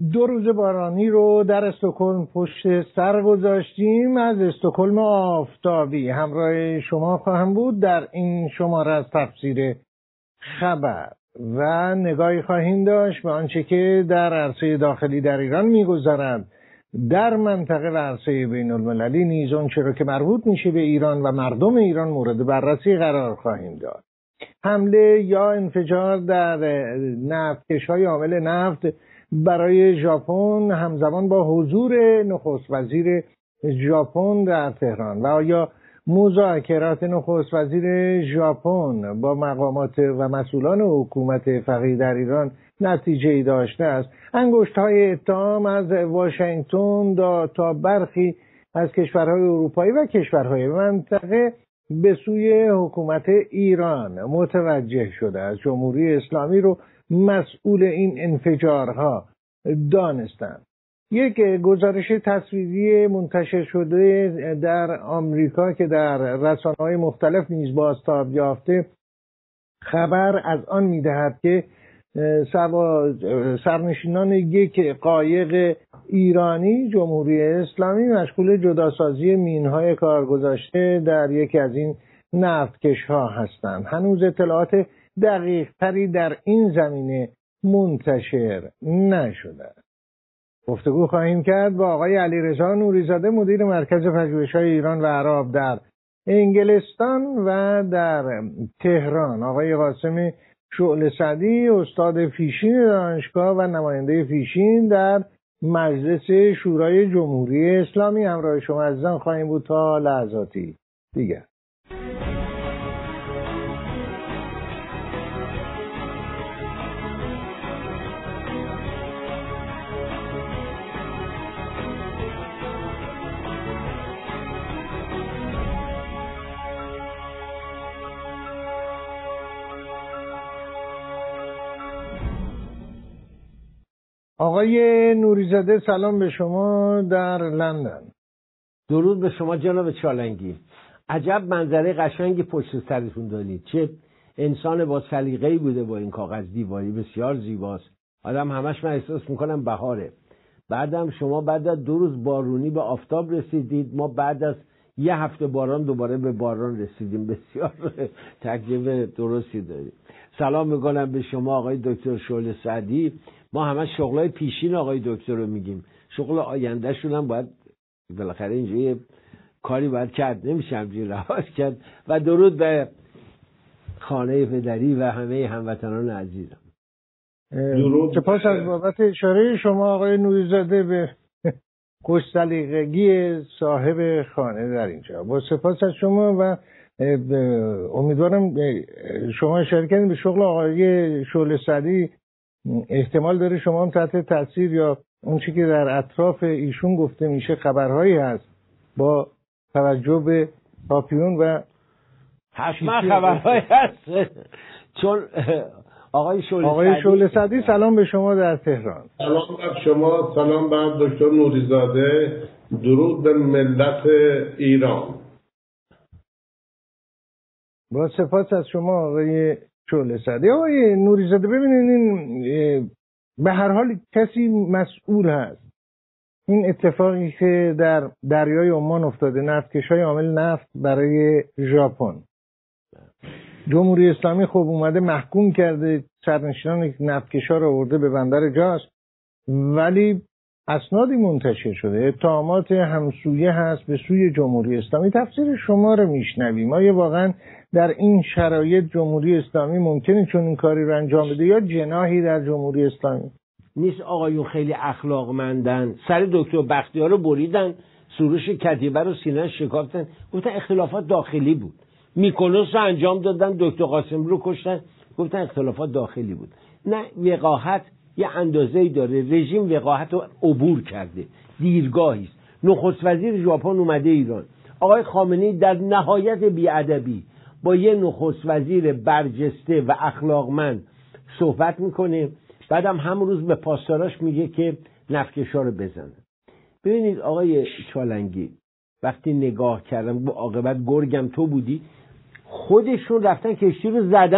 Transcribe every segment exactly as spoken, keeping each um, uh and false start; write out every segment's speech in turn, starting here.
دو روز بارانی رو در استکهلم پشت سر گذاشتیم. از استکهلم آفتابی همراه شما خواهم بود در این شماره از تفسیر خبر و نگاهی خواهیم داشت به آنچه که در عرصه داخلی در ایران می‌گذرد، در منطقه و عرصه بین المللی نیز آنچه را که مربوط میشه به ایران و مردم ایران مورد بررسی قرار خواهیم داد. حمله یا انفجار در نفتکش‌های عامل نفت برای ژاپن همزمان با حضور نخست وزیر ژاپن در تهران و آیا مذاکرات نخست وزیر ژاپن با مقامات و مسئولان حکومت فقیه در ایران نتیجه‌ای داشته است؟ انگشت‌های اتهام از واشنگتن تا برخی از کشورهای اروپایی و کشورهای منطقه به سوی حکومت ایران متوجه شده است. جمهوری اسلامی رو مسئول این انفجارها دانستند. یک گزارش تصویری منتشر شده در آمریکا که در رسانه‌های مختلف نیز بازتاب یافته خبر از آن می‌دهد که سرنشینان یک قایق ایرانی جمهوری اسلامی مشغول جداسازی مین‌های کارگذاشته در یکی از این نفتکش‌ها هستند. هنوز اطلاعات دقیق تری در این زمینه منتشر نشده. گفتگو خواهیم کرد با آقای علیرضا نوری‌زاده، مدیر مرکز پژوهش‌های ایران و اعراب در انگلستان و در تهران، آقای قاسم شعله سعدی، استاد فیشین دانشگاه و نماینده فیشین در مجلس شورای جمهوری اسلامی. همراه شما عزیزان خواهیم بود تا لحظاتی دیگر. آقای نوری‌زاده سلام به شما در لندن. درود به شما جناب چالنگی. عجب منظره قشنگی پشت سرتون دارید. چه انسان با سلیقه‌ای بوده با این کاغذ دیواری، بسیار زیباست. آدم همش من احساس میکنم بهاره. بعدم شما بعد از دو روز بارونی به آفتاب رسیدید، ما بعد از یه هفته باران دوباره به باران رسیدیم. بسیار تجربه درستی دارید. سلام میکنم به شما آقای دکتر شعله سعدی. ما همه شغلای پیشین آقای دکتر رو میگیم، شغل آینده شون هم باید بالاخره اینجوری کاری باید کرد، نمیشه همجوری رهاش کرد. و درود به خانه پدری و همه هموطنان عزیزم. سپاس از بابت اشاره شما آقای نوری‌زاده به خوش سلیقگی صاحب خانه در اینجا. با سپاس از شما و امیدوارم شما اشاره کردین به شغل آقای شعله سعدی. احتمال داره شما هم تحت تاثیر یا اون چیزی که در اطراف ایشون گفته میشه خبرهایی هست با توجه به پاپیون و حتما خبرهایی هست. چون آقای شعله آقای شعله سعدی سلام به شما در تهران. سلام بر شما، سلام بر دکتر نوری‌زاده، درود به ملت ایران. با سپاس از شما آقای شعله سعدی. آقای نوری‌زاده ببینید این به هر حال کسی مسئول هست. این اتفاقی که در دریای عمان افتاده، نفتکش‌های عامل نفت برای ژاپن، جمهوری اسلامی خب اومده محکوم کرده، سرنشینان نفتکش‌ها رو آورده به بندر جاز، ولی اسنادی منتشر شده، اتهامات همسویه هست به سوی جمهوری اسلامی. تفسیر شما رو میشنویم. آیا واقعا در این شرایط جمهوری اسلامی ممکنه چون این کاری رو انجام بده یا جناحی در جمهوری اسلامی نیست؟ آقایون خیلی اخلاقمندن، سر دکتر بختیار رو بریدن، سروش کتیبه رو سینه شکافتن، گفتن اختلافات داخلی بود. میکونوس رو انجام دادن، دکتر قاسم رو کشتن، گفتن اختلافات داخلی بود. نه، وقاحت یه اندازه‌ای داره. رژیم وقاحت رو عبور کرده، دیرگاهی است. نخست وزیر ژاپن اومده ایران، آقای خامنه‌ای در نهایت بی‌ادبی با یه نخست وزیر برجسته و اخلاقمند صحبت میکنه، بعدم هم روز به پاسداراش میگه که نفتکش‌ها رو بزنن. ببینید آقای چالنگی، وقتی نگاه کردم با عاقبت گرگم تو بودی، خودشون رفتن کشتی رو زدن،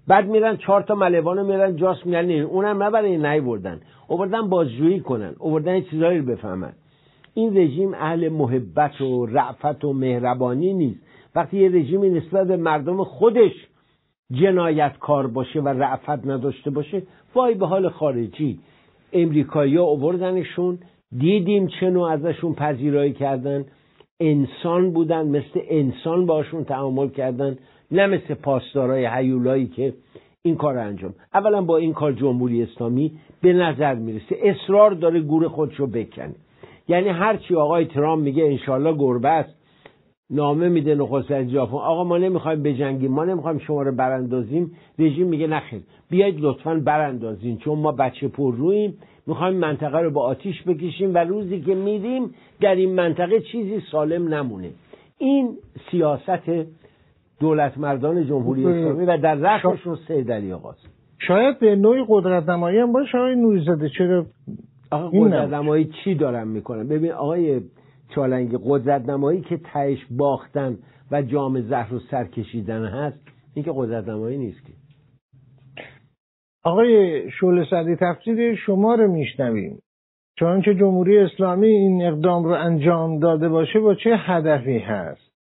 بعد میرن چهار تا ملوانو میرن جاس میرن، اونم نه برای نیوردن، آوردن بازجویی کنن، آوردن این چیزایی رو بفهمن. این رژیم اهل محبت و رأفت و مهربانی نیست. وقتی یه رژیمی نسبت به مردم خودش جنایتکار باشه و رأفت نداشته باشه، وای به حال خارجی. امریکایی‌ها آوردنشون، دیدیم چه نوع ازشون پذیرایی کردن، انسان بودن، مثل انسان باشون تعامل کردن، نه مثل پاسدارای هیولایی که این کار انجام. اولا با این کار جمهوری اسلامی به نظر میرسه اصرار داره گور خودشو بکنه. یعنی هرچی آقای ترامپ میگه انشالله گربه است، نامه میده نخست وزیر ژاپن، آقا ما نمیخوایم بجنگیم، ما نمیخوایم شما رو براندازیم، رژیم میگه نخیر، بیایید لطفاً براندازین، چون ما بچه پر رویم، میخوایم منطقه رو با آتیش بکشیم و روزی که میریم در این منطقه چیزی سالم نمونه. این سیاست دولت مردان جمهوری اسلامی و در رأسشون سید علی آقاست. شاید به نوعی قدرت نمایی هم باشه آقای نوری‌زاده. چرا آقا قدرت نمایی چی دارن میکنن؟ ببین آقای چالنگی، قدرت نمایی که تهش باختن و جام زهر رو سر کشیدن هست، این که قدرت نمایی نیست که. آقای شعله سعدی، تفسیر شما رو میشنویم. چون که جمهوری اسلامی این اقدام رو انجام داده باشه با چه هدفی هست؟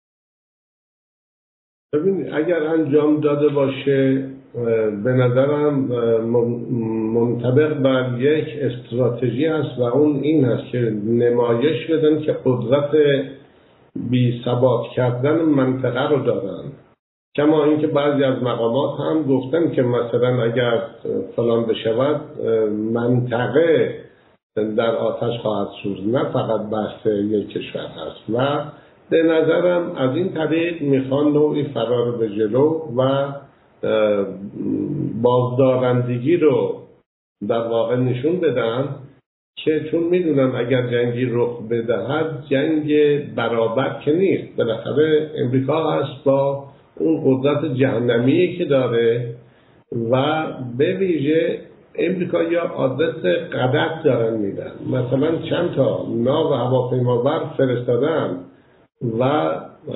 ببین اگر انجام داده باشه به نظرم منطبق بر یک استراتژی هست و اون این هست که نمایش بدن که قدرت بی ثبات کردن منطقه رو دارن. کما اینکه بعضی از مقامات هم گفتن که مثلا اگر فلان بشود منطقه در آتش خواهد سوزد، نه فقط بحث یک کشور هست. و به نظرم از این طریق میخوان نوعی فرار به جلو و بازدارندگی رو در واقع نشون بدن که چون میدونن اگر جنگی رخ بدهد جنگ برابر که نیست. بالاخره امریکا هست با اون قدرت جهنمی که داره و به ویژه امریکایی‌ها آدرس غدر دارن میدن. مثلا چند تا ناو هواپیمابر فرستادن و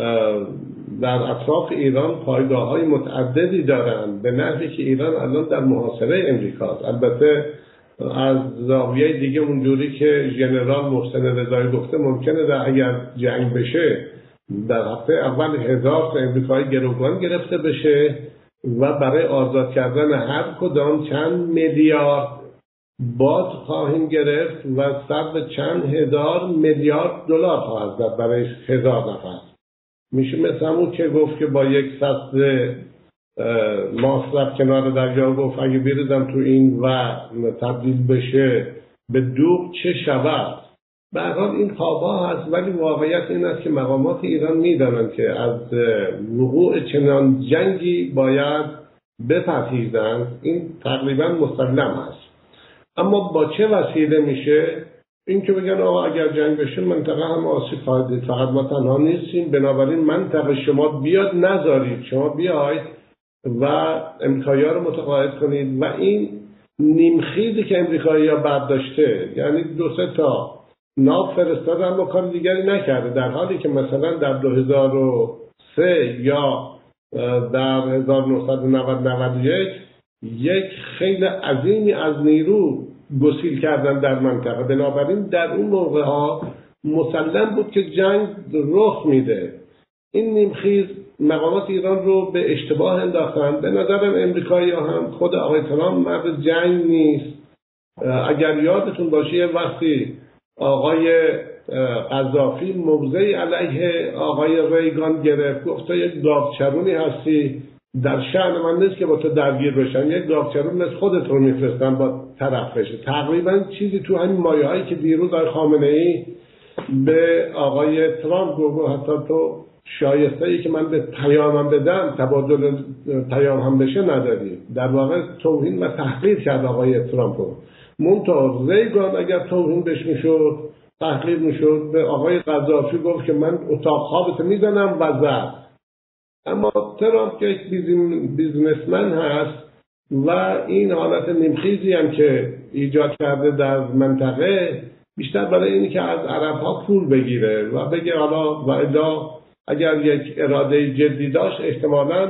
در اطراف ایران پایگاه‌های متعددی دارن به نحوی که ایران الان در محاصره امریکاست. البته از زاویه دیگه اونجوری که ژنرال محسن رضایی گفته ممکنه در اگر جنگ بشه در هفته اول هزار تا امریکایی گروگان گرفته بشه و برای آزاد کردن هر کدام چند میلیارد بات خواهیم گرفت و صرف چند هزار میلیارد دلار خواهد زد برای هزار نفر. میشه مثل همون که گفت که با یک سطل مصرف کنار دریا گفت اگه بریزم تو این و تبدیل بشه به دوغ چه شود. به هر حال این خوابا هست، ولی واقعیت این است که مقامات ایران میدانند که از وقوع چنان جنگی باید بپرهیزند. این تقریبا مسلم است. اما با چه وسیله میشه؟ این که بگن آقا اگر جنگ بشه منطقه هم آسیب خواهد دید، فقط ما تنها نیستیم، بنابراین منطقه شما بیاد نذارید، شما بیاید و امریکایی‌ها رو متقاعد کنید. و این نیمخیزی که امریکایی‌ها برداشته، یعنی دو سه تا ناو فرستاده اما کار دیگری نکرده، در حالی که مثلا در دو هزار و سه یا در هزار و نهصد و نود نود و یک یک خیلی عظیمی از نیرو گسیل کردن در منطقه. بنابراین در اون موقع ها مسلم بود که جنگ رخ میده. این نیمخیز مقامات ایران رو به اشتباه انداختن. به نظرم امریکایی ها هم، خود آقای ترامپ مرد جنگ نیست. اگر یادتون باشه یه وقتی آقای قذافی موضعی علیه آقای ریگان گرفت، گفت تو یک گاوچرونی هستی، در شأن من نیست که با تو درگیر بشن، یک گاوچرون مثل خودت رو میفرستن با طرف بشه. تقریبا چیزی تو همین مایه هایی که دیروز آقای خامنه ای به آقای ترامپ گفت حتی تو شایسته ای که من به پیامم بدم تبادل پیام هم بشه نداری. در واقع توهین و تحقیر کرد آقای ترامپ رو. منتها ریگان اگر توهین بش میشد تحقیر میشد، به آقای قذافی گفت که من اتاق خوابت میزنم و زد. اما ترامپ که یک بیزنسمن هست و این حالت نیمخیزی هم که ایجاد کرده در منطقه بیشتر برای اینی که از عرب ها پول بگیره و بگه حالا و الا اگر یک اراده جدی داشت احتمالاً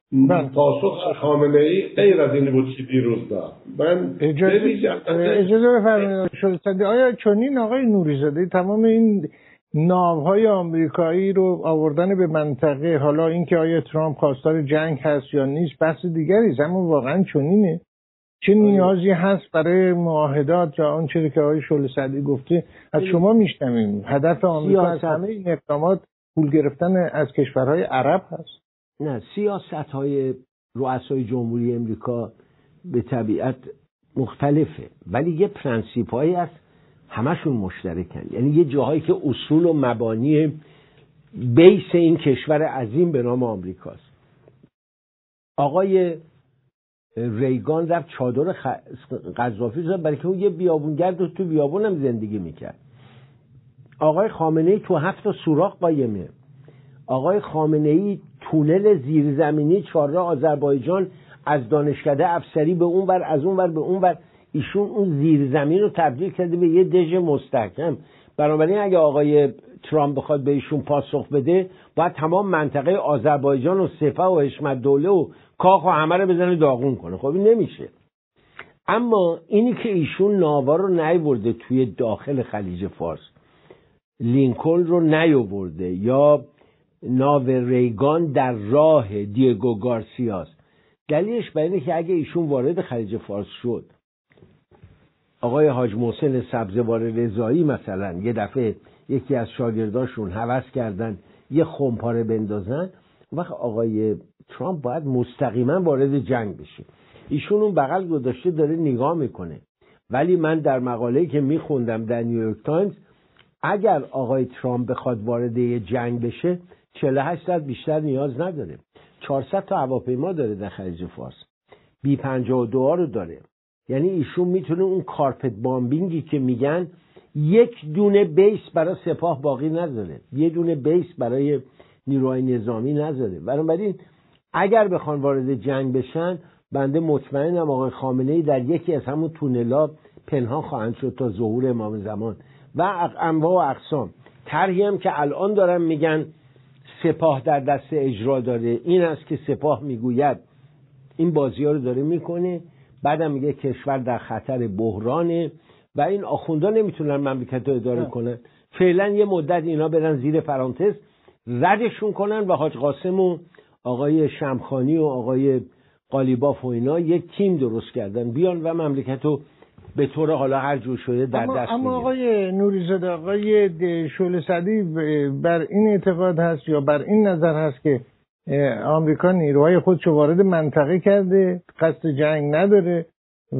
پاسخ خامنه ای غیر از این بود که دیروز داد. من اجازه, اجازه بفرمایید شلصدی، آیا چنین آقای نوری‌زاده تمام این ناوهای آمریکایی رو آوردن به منطقه، حالا اینکه آیا ترامپ خواستار جنگ هست یا نیست بحث دیگری است، اما واقعا چنینه؟ چه نیازی هست برای معاهدات یا آن چیزی که آقای شلصدی گفته از شما میشنویم؟ هدف آمریکا از همه این اقدامات پول گرفتن از کشورهای عرب هست؟ نه، سیاست‌های رؤسای جمهوری امریکا به طبیعت مختلفه، ولی یه پرنسیپ‌هایی هست همشون مشترکن. یعنی یه جاهایی که اصول و مبانی بیس این کشور عظیم به نام آمریکاست. آقای ریگان رفت چادر قذافی زد برای که اون یه بیابونگرد رو تو بیابون هم زندگی میکرد. آقای خامنه‌ای تو هفت سوراخ قایمه. آقای خامنه‌ای تونل زیرزمینی چهارراه آذربایجان از دانشکده افسری به اون ور، از اون ور به اون ور، ایشون اون زیرزمین رو تبدیل کرده به یه دژ مستحکم. بنابراین اگه آقای ترامپ بخواد به ایشون پاسخ بده، باید تمام منطقه آذربایجان و سپه و حشمت دوله و کاخ و همه رو بزنه داغون کنه. خب این نمیشه. اما اینی که ایشون ناوا رو نیورده توی داخل خلیج فارس، لینکلن رو نیورده، یا ناو ریگان در راه دیگو گارسیاست، دلیلش بر اینه که اگه ایشون وارد خلیج فارس شد، آقای حاج محسن سبزوار رضایی مثلا یه دفعه یکی از شاگرداشون هوس کردن یه خمپاره بندازن، وقت آقای ترامپ باید مستقیما وارد جنگ بشه. ایشون اون بغل گذاشته داره نگاه میکنه. ولی من در مقاله‌ای که میخوندم در نیویورک تایمز، اگر آقای ترامپ بخواد وارد یه جنگ بشه چهل و هشت ساعت بیشتر نیاز نداره. چهارصد تا هواپیما داره در خلیج فارس، بی پنجاه و دو رو داره. یعنی ایشون میتونه اون کارپت بامبینگی که میگن، یک دونه بیس برای سپاه باقی نذاره، یه دونه بیس برای نیروهای نظامی نذاره. بنابراین اگر بخوان وارد جنگ بشن، بنده مطمئنم آقای خامنه‌ای در یکی از همون تونلا پنهان خواهند شد تا ظهور امام زمان و انواع و اقسام. طرحی هم که الان دارن میگن سپاه در دست اجرا داره، این است که سپاه میگوید این بازی‌ها رو داره میکنه، بعدم میگه کشور در خطر بحرانه و این آخوندا نمیتونن مملکت رو اداره نه. کنن. فعلا یه مدت اینا برن زیر پرانتز، ردشون کنن و حاج قاسم و آقای شمخانی و آقای قالیباف و اینا یک تیم درست کردن، بیان و مملکت رو به طور حالا هر جور شده در اما دست اما بگیرن. آقای نوری‌زاده، آقای شلصدی بر این اعتقاد هست یا بر این نظر هست که آمریکا نیروهای خودشو وارد منطقه کرده، قصد جنگ نداره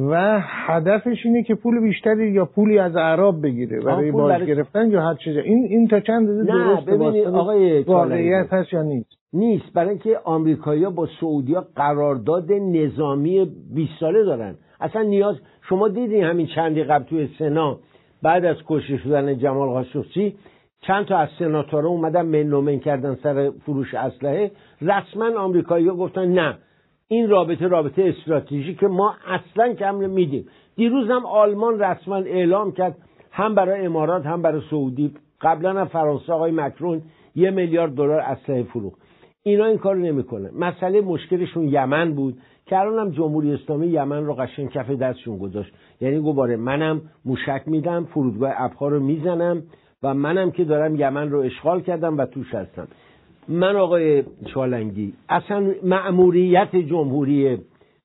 و هدفش اینه که پول بیشتری یا پولی از اعراب بگیره برای باج برای... گرفتن یا هر چیزی. این این تا چند درصد درسته؟ ببینید آقای واقعیت هست یا نیست؟ نیست. برای اینکه آمریکایی‌ها با سعودی‌ها قرارداد نظامی بیست ساله دارن. اصلا نیاز، شما دیدین همین چندی قبل توی سنا بعد از کشته شدن جمال خاشقچی چند تا از سناتورها اومدن منومن کردن سر فروش اسلحه. رسما آمریکایی‌ها گفتن نه، این رابطه رابطه استراتژیک که ما اصلا کم نمیدیم. دیروز هم آلمان رسما اعلام کرد هم برای امارات هم برای سعودی، قبلا هم فرانسه آقای مکرون یه میلیارد دلار اسلحه فروخت. اینا این کارو نمیکنه. مسئله مشکلشون یمن بود که الان هم جمهوری اسلامی یمن رو قشنگ کف دستشون گذاشت. یعنی گواره منم موشک میدم، فرودگاه ابها رو میزنم و منم که دارم یمن رو اشغال کردم و توش هستم. من آقای چالنگی اصلا مأموریت جمهوری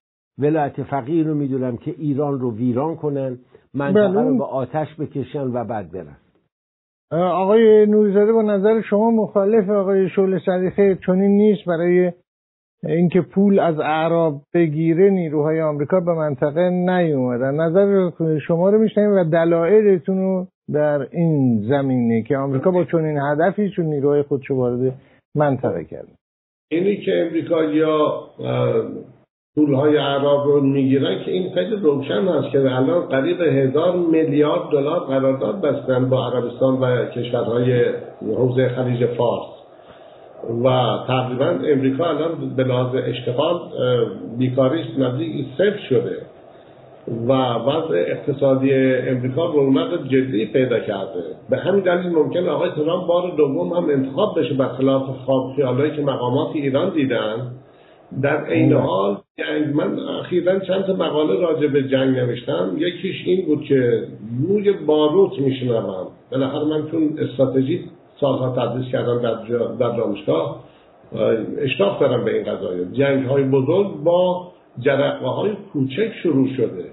ولایت فقیه رو میدونم که ایران رو ویران کنن، منطقه رو به آتش بکشن و بعد برن. آقای نوری‌زاده با نظر شما مخالف آقای شلصدی خیر چنین نیست؟ برای اینکه پول از اعراب بگیره نیروهای آمریکا به منطقه نیومدن. نظر شما رو میشنیم و دلایلتون رو در این زمینه که آمریکا با چنین هدفی چون نیروهای خودشو وارد منطقه کرد. اینی که امریکایی‌ها پولهای اعراب رو میگیرن که این خیلی روشن هست که الان قریب هزار میلیارد دلار قرارداد بستن با عربستان و کشورهای حوزه خلیج فارس و تقریبا امریکا الان به لحاظ اشتغال بیکاریش نزدیک صفر شده و وضع اقتصادی امریکا رونق جدی پیدا کرده. به همین دلیل ممکن آقای ترامپ بار دوم هم انتخاب بشه برخلاف خواب خیالایی که مقامات ایران دیدن در این حال جنگ، من اخیراً چند تا مقاله راجع به جنگ نوشتم. یکیش این بود که بوی باروت میشنوم. بالاخره من چون استراتژی سالها تدریس کردم در در دانشگاه، اشتاق دارم به این قضایا. جنگ های بزرگ با جرقه های کوچک شروع شده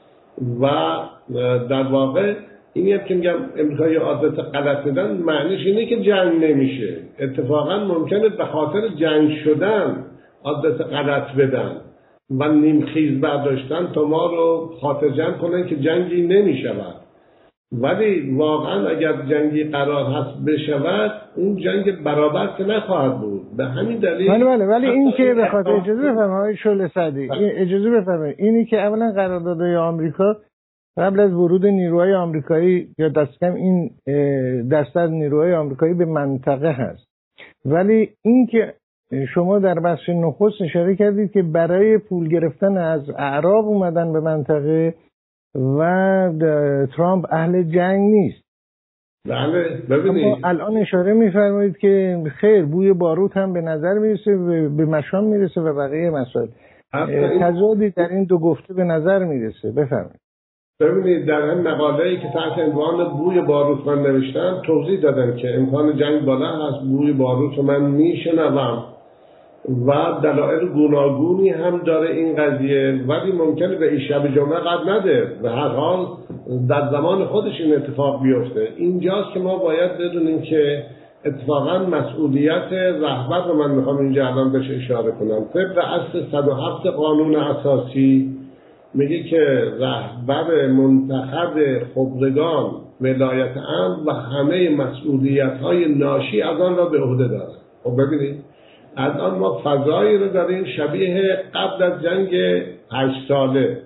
و در واقع اینی هم که میگم امریکایی عادت غلط میدن، معنیش اینه که جنگ نمیشه. اتفاقا ممکنه به خاطر جنگ شدن عادت غلط بدن و نیمخیز برداشتن تا ما رو خاطر جمع کنن که جنگی نمیشود. ولی واقعا اگر جنگی قرار هست بشود، اون جنگ برابر که نخواهد بود. به همین دلیل بله بله ولی این که به خاطر اجازه بفرمایید آقای شعله سعدی، اجازه بفرمایید، اینی که اولا قراردادهای آمریکا قبل از ورود نیروهای آمریکایی یا دست کم این درصد نیروهای آمریکایی به منطقه هست، ولی این که شما در بخش نخست اشاره کردید که برای پول گرفتن از اعراب اومدن به منطقه و ترامپ اهل جنگ نیست. بله ببینید، اما الان اشاره میفرمایید که خیر بوی باروت هم به نظر میرسه، به مشام میرسه و بقیه مسائل. تضادی در این دو گفته به نظر میرسه. بفرمایید. ببینید، در این مقاله‌ای که تحت عنوان بوی باروت من نوشتم توضیح دادم که امکان جنگ بالا هست. بوی باروت من میشنوم و دلایل گوناگونی هم داره این قضیه، ولی ممکنه به این شب جمعه قد نده. به هر حال در زمان خودش این اتفاق بیفته. اینجاست که ما باید بدونیم که اتفاقا مسئولیت رهبر رو من میخوام اینجا الان بهش اشاره کنم. طبق اصل صد و هفت قانون اساسی میگه که رهبر منتخب خبرگان ولایت امر و همه مسئولیت‌های ناشی از آن را به عهده دارد. خب ببینید، الان ما فضایی رو داریم شبیه قبل از جنگ هشت ساله.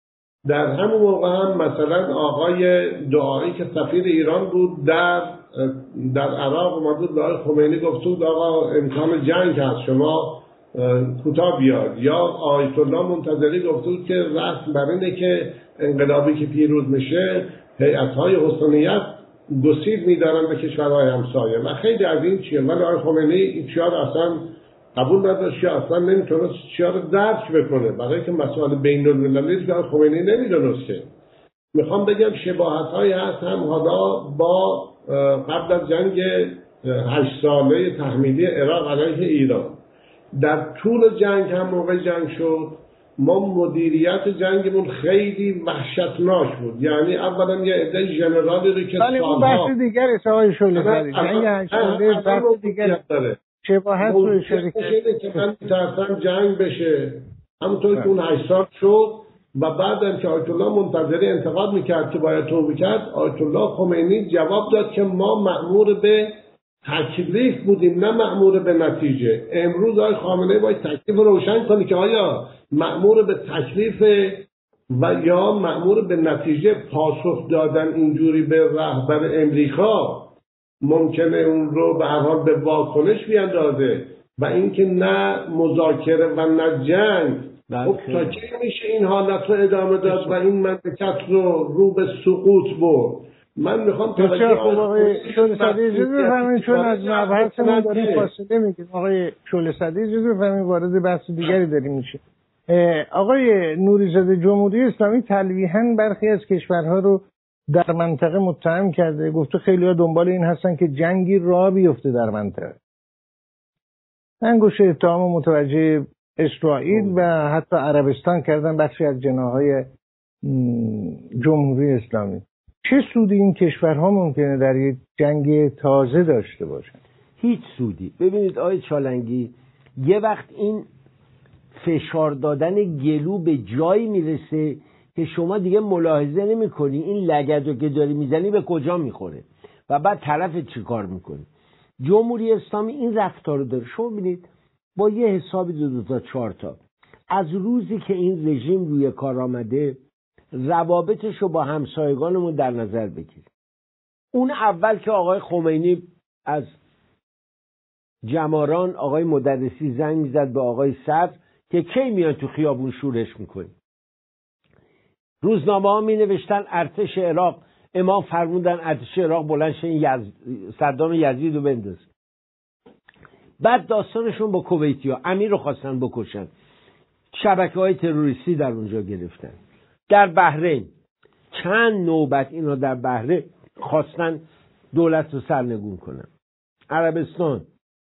در همون موقع هم مثلا آقای دعایی که سفیر ایران بود در در عراق اومد بود، آقای خمینی گفت بود آقا امکان جنگ هست، شما کوتاه بیاد. یا آیت الله منتظری گفت بود که رسم بر اینه که انقلابی که پیروز میشه هیئت‌های حسنیت گسیل میدارن به کشورهای همسایه و خیلی از این چیه. ولی آقای خمینی این چیار اصلا قبول نداشت، اصلا نمیتونست چیار درک بکنه، برای که مسائل بین المللی که آقای خمینی نمیدونست. که میخوام بگم شباهت‌هایی هست هم حالا با قبل از جنگ هشت ساله تحمیلی عراق علیه ایران. در طول جنگ هم موقع جنگ شد ما مدیریت جنگمون خیلی وحشتناک بود. یعنی اولا یه عده ژنرالی رو که ولی اون بحث دیگه است آقای شعله سعدی، جنگ هشت ساله بحث دیگه داره. شباهت رو اشاره کردید که من می‌ترسم جنگ بشه، همونطور که اون هشت سال شد. و بعدم که آیت الله منتظری انتقاد میکرد که باید توبه کرد، آیت الله خمینی جواب داد که ما مأمور به تکلیف بودیم نه مأمور به نتیجه. امروز آقای خامنه‌ای باید تکلیف رو روشن کنه که آیا مأمور به تکلیف و یا مأمور به نتیجه. پاسخ دادن اینجوری به رهبر امریکا ممکنه اون رو به هر حال به واکنش بیاندازه و اینکه نه مذاکره و نه جنگ. خب تا کی میشه این حالت رو ادامه داد و این مملکت رو رو به سقوط برد؟ من میخوام توجه کنم آقای شعله سعدی اجازه بفرمایید، چون از مبحثمون داریم فاصله میگیریم. آقای شعله سعدی اجازه بفرمایید، وارد بحث دیگری داریم میشه. آقای نوری‌زاده، جمهوری اسلامی تلویحاً برخی از کشورها رو در منطقه متهم کرده، گفته خیلی‌ها دنبال این هستن که جنگی راه بیفته در منطقه. انگشت اتهام متوجه اسرائیل و حتی عربستان کردن بخشی از جناح‌های جمهوری اسلامی. چه سودی این کشورها ممکنه در یک جنگ تازه داشته باشن؟ هیچ سودی. ببینید آقای چالنگی، یه وقت این فشار دادن گلو به جایی میرسه که شما دیگه ملاحظه نمی کنی این لگدو که داری میزنی به کجا میخوره و بعد طرف چی کار میکنی. جمهوری اسلامی این رفتار رو داره. شما ببینید با یه حسابی دو دو تا چهار تا از روزی که این رژیم روی کار آمده روابطش رو با همسایگانمون در نظر بگیرید. اون اول که آقای خمینی از جماران آقای مدرسی زنگ میزد به آقای صدر که کی میان تو خیابون شورش میکنی. روزنامه ها می نوشتن ارتش عراق، امام فرمودن ارتش عراق بلند شه این یز... صدام یزید رو بنداز. بعد داستانشون با کویتیا، امیر رو خواستن بکشن، شبکه‌های تروریستی در اونجا گرفتن. در بحرین چند نوبت اینا در بحرین خواستن دولت رو سرنگون کنن. عربستان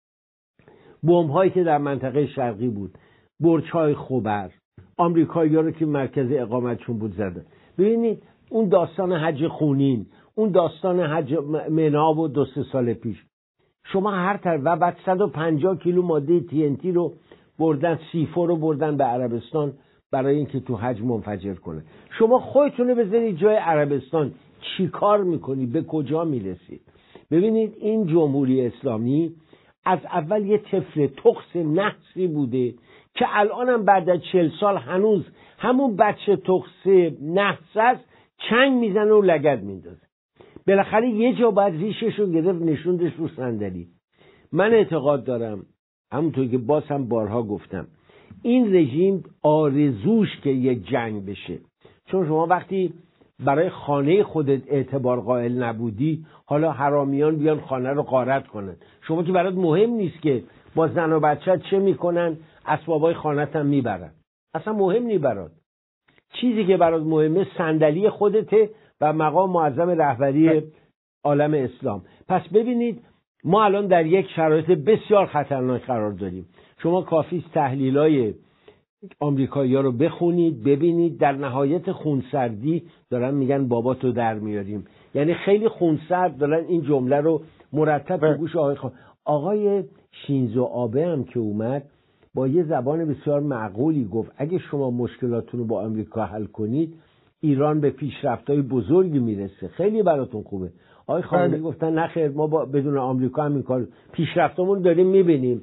بمب هایی که در منطقه شرقی بود، برج‌های خبر، آمریکایی‌ها رو که مرکز اقامتشون بود زدن. ببینید اون داستان حج خونین، اون داستان حج منی و دو سه سال پیش، شما هر طرف و بعد صد و پنجاه کیلو ماده تی ان تی رو بردن، سیفو رو بردن به عربستان برای اینکه تو حج منفجر کنه. شما خودتونه بذارید جای عربستان، چی کار میکنی؟ به کجا میرسید؟ ببینید این جمهوری اسلامی از اول یه طفل تخس نحسی بوده که الانم بعد از چهل سال هنوز همون بچه تخس نحس است، چنگ میزنه و لگد میندازه. بالاخره یه جا باید ریشش رو گرفت نشوندش رو صندلی. من اعتقاد دارم، همونطور که باز هم بارها گفتم، این رژیم آرزوش که یه جنگ بشه. چون شما وقتی برای خانه خودت اعتبار قائل نبودی، حالا حرامیان بیان خانه رو غارت کنن. شما که برات مهم نیست که با زن و بچه چه میکنن، اسبابای خانت هم میبرن، اصلا مهم نی برات. چیزی که برات مهمه صندلی خودته و مقام معظم رهبری عالم اسلام. پس ببینید ما الان در یک شرایط بسیار خطرناک قرار داریم. شما کافی است تحلیلای آمریکایی‌ها رو بخونید، ببینید در نهایت خونسردی دارن میگن بابا تو در میاریم. یعنی خیلی خونسرد دارن این جمله رو مرتب به گوش آقای خان. آقای شینزو آبه هم که اومد با یه زبان بسیار معقولی گفت اگه شما مشکلاتتون رو با آمریکا حل کنید، ایران به پیشرفت‌های بزرگی میرسه، خیلی براتون خوبه. آقای خامنه‌ای گفتن نه خیر، ما با بدون آمریکا هم این کار پیشرفتمون داریم میبینیم.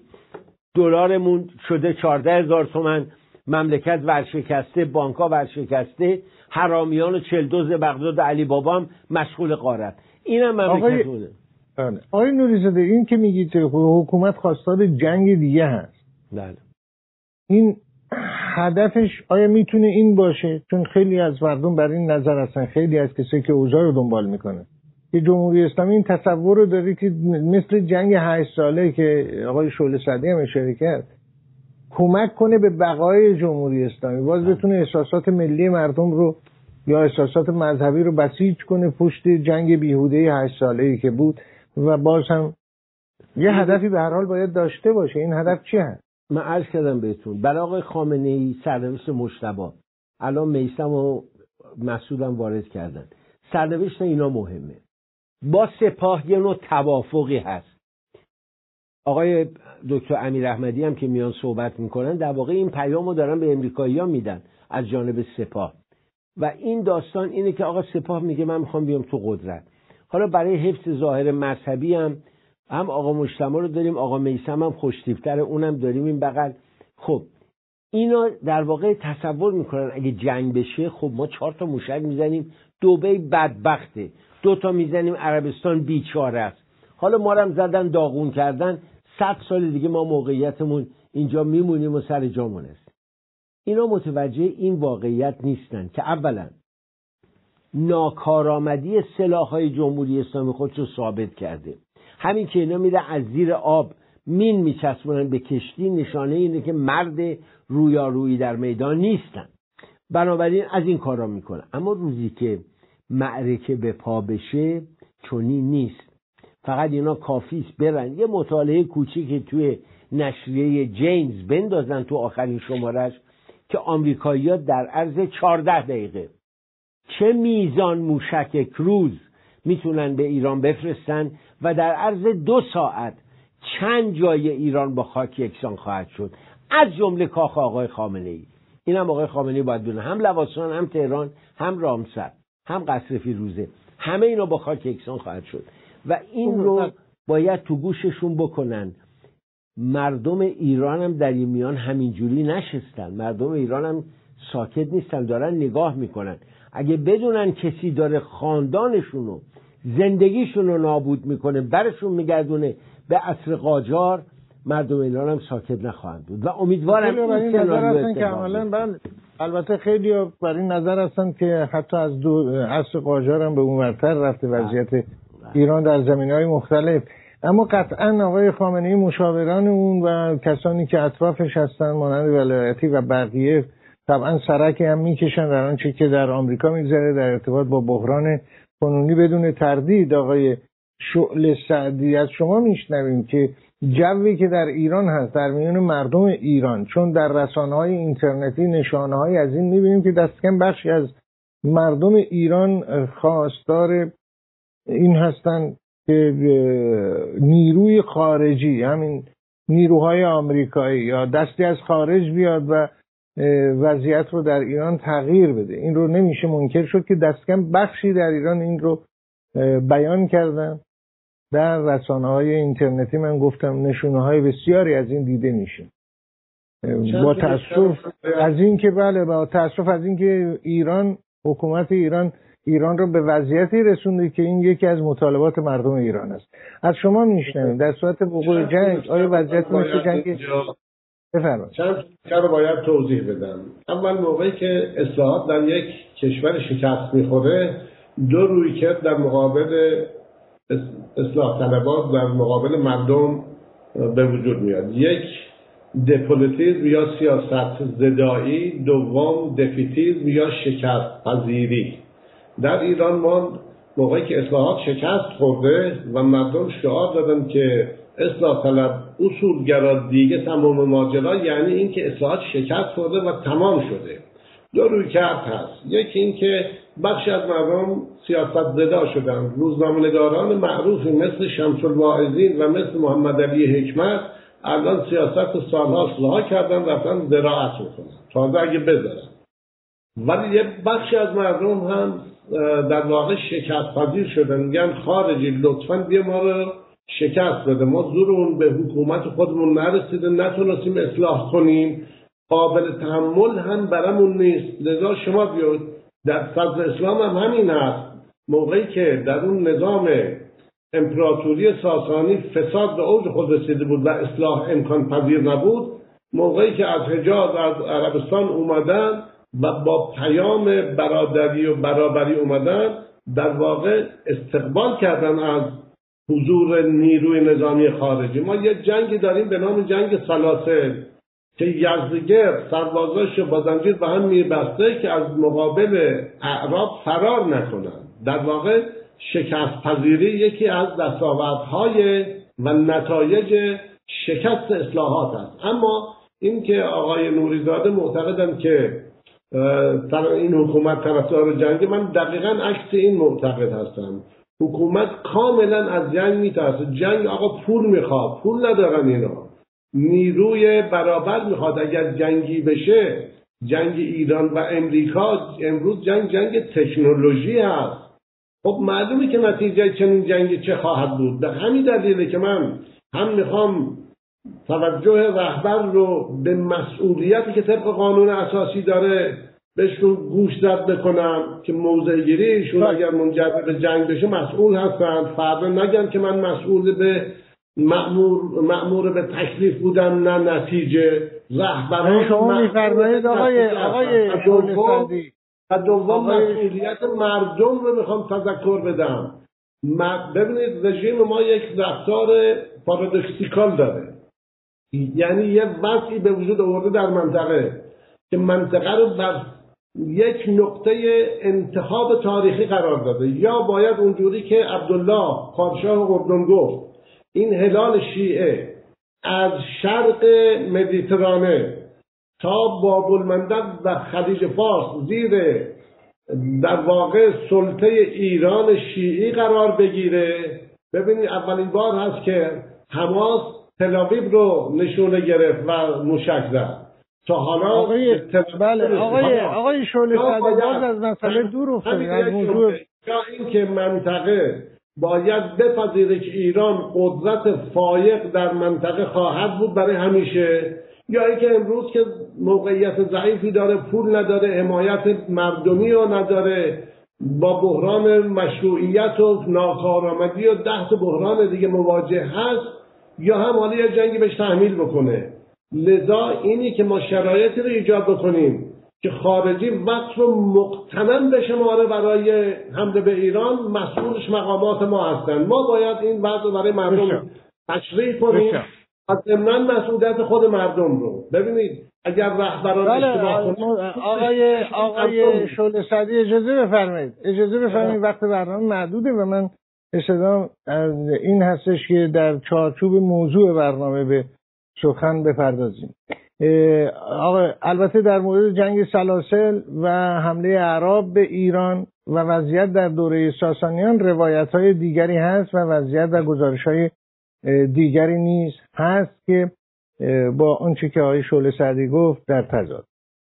دلارمون شده چهارده هزار تومان، مملکت ورشکسته، بانک‌ها ورشکسته، حرامیان و چلدوز بغداد علی بابا هم مشغول غارت. اینم مملکتونه. آقای آقای نوری‌زاده، این که میگید حکومت خواستار جنگ دیگه هست، بله، این هدفش آیا میتونه این باشه؟ چون خیلی از مردم بر این نظر هستن، خیلی از کسایی که اوضاع رو دنبال میکنن، که جمهوری اسلامی این تصور رو داره که مثل جنگ هشت ساله که آقای شعله صدی هم اشاره کرد، کمک کنه به بقای جمهوری اسلامی، باز بتونه احساسات ملی مردم رو یا احساسات مذهبی رو بسیج کنه پشت جنگ بیهوده هشت ساله‌ای که بود. و باز هم یه هدفی به هر حال باید داشته باشه. این هدف چی هست؟ من عرض کردم بهتون، برای آقای خامنه‌ای سرنوشت مجتبی، الان میثم و مسعودم وارد کردن، سرنوشت اینا مهمه. با سپاه یه نوع توافقی هست. آقای دکتر امیر احمدی هم که میان صحبت میکنن، در واقع این پیامو دارن به امریکایی‌ها میدن از جانب سپاه. و این داستان اینه که آقا سپاه میگه من میخوام بیام تو قدرت. حالا برای حفظ ظاهر مذهبی هم هم آقا مجتمع رو داریم، آقا میثم هم خوش‌تیپ‌تره، اونم داریم این بغل. خب اینا در واقع تصور میکنن اگه جنگ بشه، خب ما چهار تا موشک میزنیم دبی بدبخته، دو تا میزنیم عربستان بیچاره است، حالا ما رو هم زدن داغون کردن، صد سال دیگه ما موقعیتمون اینجا میمونیم و سر جامون است. اینا متوجه این واقعیت نیستن که اولا ناکارآمدی سلاح‌های جمهوری اسلامی خودش رو ثابت کرده. همین که اینا میره از زیر آب مین میچسبونن به کشتی، نشانه اینه که مرد رویارویی در میدان نیستن. بنابراین از این کارا میکنه. اما روزی که معرکه به پا بشه چنین نیست. فقط اینا کافیست برن یه مطالعه کوچیکی توی نشریه جیمز بندازن تو آخرین شمارش که آمریکایی‌ها در عرض چهارده دقیقه چه میزان موشک کروز میتونن به ایران بفرستن و در عرض دو ساعت چند جای ایران با خاک یکسان خواهد شد، از جمله کاخ آقای خامنه‌ای. اینم آقای خامنه‌ای باید بدونه، هم لواسان، هم تهران، هم رامسر، هم قصر فیروزه، همه اینا با خاک یکسان خواهد شد و این رو باید تو گوششون بکنن. مردم ایران هم در این میان همینجوری نشستن، مردم ایران هم ساکت نیستن، دارن نگاه میکنن. اگه بدونن کسی داره خاندانشون رو، زندگیشون رو نابود میکنه، برشون میگردونه به عصر قاجار، مردم ایران هم ساکت نخواهند بود و امیدوارم این, این سناریو هستن که عملاً بله. البته خیلی بر این نظر هستن که حتی از دو عصر قاجار هم به اون ورتر رفته وضعیت ایران در زمینهای مختلف. اما قطعا آقای خامنه‌ای مشاوران اون و کسانی که اطرافش هستن مانند ولایتی و بقیه طبعا سرک هم میکشن در آنچه که در آمریکا میگذره در ارتباط با بحران کنونی. بدون تردید آقای شعله سعدی از شما میشنویم که جوی که در ایران هست در میان مردم ایران، چون در رسانه‌های اینترنتی نشانه‌های از این میبینیم که دست کم بخشی از مردم ایران خواستار این هستن که نیروی خارجی، همین نیروهای آمریکایی یا دستی از خارج بیاد و وضعیت رو در ایران تغییر بده. این رو نمیشه منکر شد که دست کم بخشی در ایران این رو بیان کردن. در رسانه‌های اینترنتی من گفتم نشونه‌های بسیاری از این دیده میشه. با تأسف از این که بله با تأسف از این که ایران، حکومت ایران ایران رو به وضعیتی رسونده که این یکی از مطالبات مردم ایران است. از شما میشنویم در صورت وقوع جنگ آیا وضعیت مثل جنگ بفرمایید؟ چند نکته رو باید توضیح بدم. اول موقعی که اصلاحات در یک کشور شکست میخوره دو رویکرد در مقابل اصلاح طلبات در مقابل مردم به وجود میاد. یک دپولیتیزم یا سیاست زدایی، دوم دفیتیزم یا شکست پذیری. در ایران ما موقعی که اصلاحات شکست خورده و مردم شعار دادن که اصلاح طلب اصولگرا دیگه تمام ماجرا، یعنی این که اصلاحات شکست خورده و تمام شده. دو رویکرد هست. یکی این که بخشی از مردم سیاست زدا شدن. روزنامه‌نگاران معروفی مثل شمس الواعظین و مثل محمد علی حکمت الان سیاست سالها اصلاح کردن، رفتن زراعت میکنن تازه اگه بذارن. ولی یه بخشی از مردم هم در واقع شکست پذیر شدن، میگن خارجی لطفاً بیا ما رو شکست بده، ما زورمون به حکومت خودمون نرسیده، نتونستیم اصلاح کنیم، قابل تحمل هم برامون نیست، لذا شما بیاید. در صدر اسلام هم همین هست. موقعی که در اون نظام امپراتوری ساسانی فساد به اوج خود رسیده بود و اصلاح امکان پذیر نبود، موقعی که از حجاز از عربستان اومدن و با پیام برادری و برابری اومدن، در واقع استقبال کردن از حضور نیروی نظامی خارجی. ما یه جنگی داریم به نام جنگ سلاسل که یزدگرد سربازاش با زنجیر به هم میبسته که از مقابل اعراب فرار نکنن. در واقع شکست پذیری یکی از دستاوردهای و نتایج شکست اصلاحات است. اما این که آقای نوریزاده معتقدن که این حکومت طرفدار جنگ، من دقیقاً عکس این معتقد هستم. حکومت کاملا از جنگ میترسه. جنگ آقا پول میخواد، پول ندارن اینا، نیروی برابر میخواد. اگر جنگی بشه، جنگ ایران و امریکا امروز جنگ جنگ تکنولوژی هست. خب معلومه که نتیجه چنین جنگی چه خواهد بود. به همین دلیله که من هم میخوام توجه رهبر رو به مسئولیتی که طبق قانون اساسی داره بهشون گوش زد بکنم که موضع گیریشون اگر منجر به جنگ بشه مسئول هستن. فردا نگن که من مسئول به مأمور مأمور به تکلیف بودم نه نتیجه. رهبران شما می‌فرمایید آقای آقای شعله‌سعدی و دوم مسئولیت مردم رو میخوام تذکر بدم. ببینید رژیم ما یک رفتار پارادوکسیکال داره، یعنی یه وضعی به وجود آورده در منطقه که منطقه رو بر یک نقطه انتخاب تاریخی قرار داده. یا باید اونجوری که عبدالله پادشاه اردن گفت این هلال شیعه از شرق مدیترانه تا باب‌المندب و خلیج فارس زیر در واقع سلطه ایران شیعی قرار بگیره. ببینید اولین بار هست که حماس تل‌آویو رو نشونه گرفت و موشک زد. تا حالا آقای بله آقای آقای شعله‌سعدی باز از مسئله دور افتادید از موضوع. یا این که منطقه باید بپذیره که ایران قدرت فایق در منطقه خواهد بود برای همیشه، یا اینکه امروز که موقعیت ضعیفی داره، پول نداره، حمایت مردمی رو نداره، با بحران مشروعیت و ناکارآمدی و ده تا بحران دیگه مواجه هست، یا هم حالا یه جنگی بهش تحمیل بکنه. لذا اینی که ما شرایطی رو ایجاد بکنیم که خارجی وقت رو مقتنم بشماره برای حمله به ایران، مسئولش مقامات ما هستند. ما باید این وضع رو برای مردم تشریح کنیم و ضمناً مسئولیت خود مردم رو. ببینید اگر رهبران اشتباه کنند، آقای آقای شعله سعدی اجازه بفرمایید اجازه بفرمایید وقت برنامه محدوده و من استدام از این هستش که در چارچوب موضوع برنامه به سخن بپردازیم. آقا البته در مورد جنگ سلاسل و حمله اعراب به ایران و وضعیت در دوره ساسانیان روایت‌های دیگری هست و وضعیت و گزارش‌های دیگری نیز هست که با آنچه که آقای شعله سعدی گفت در تضاد.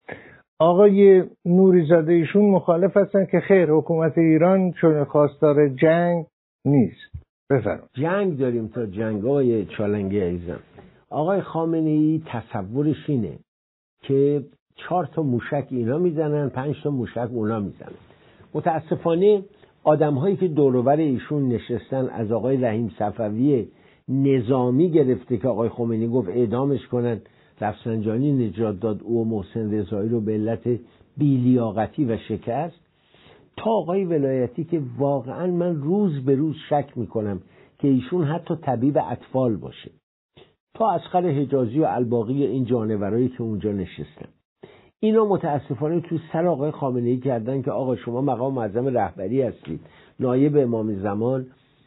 آقای نوری‌زاده ایشون مخالف هستن که خیر حکومت ایران چون خواستار جنگ نیست. بفرمایید. جنگ داریم تا جنگ. آقای چالنگی عزیزم، آقای خامنه‌ای تصورش اینه که چهار تا موشک اینا میزنن، پنج تا موشک اونا میزنن. متاسفانه آدم هایی که دور و بر ایشون نشستن، از آقای رحیم صفوی نظامی گرفته که آقای خمینی گفت اعدامش کنن، رفسنجانی نجات داد او و محسن رضایی رو به علت بی‌لیاقتی و شکست، تا آقای ولایتی که واقعا من روز به روز شک میکنم که ایشون حتی طبیب اطفال باشه، تا اصغر حجازی و الباقی این جانورایی که اونجا نشستن. اینا متاسفانه تو سر آقای خامنه‌ای کردن که آقا شما مقام معظم رهبری هستید، نایب امام زمان،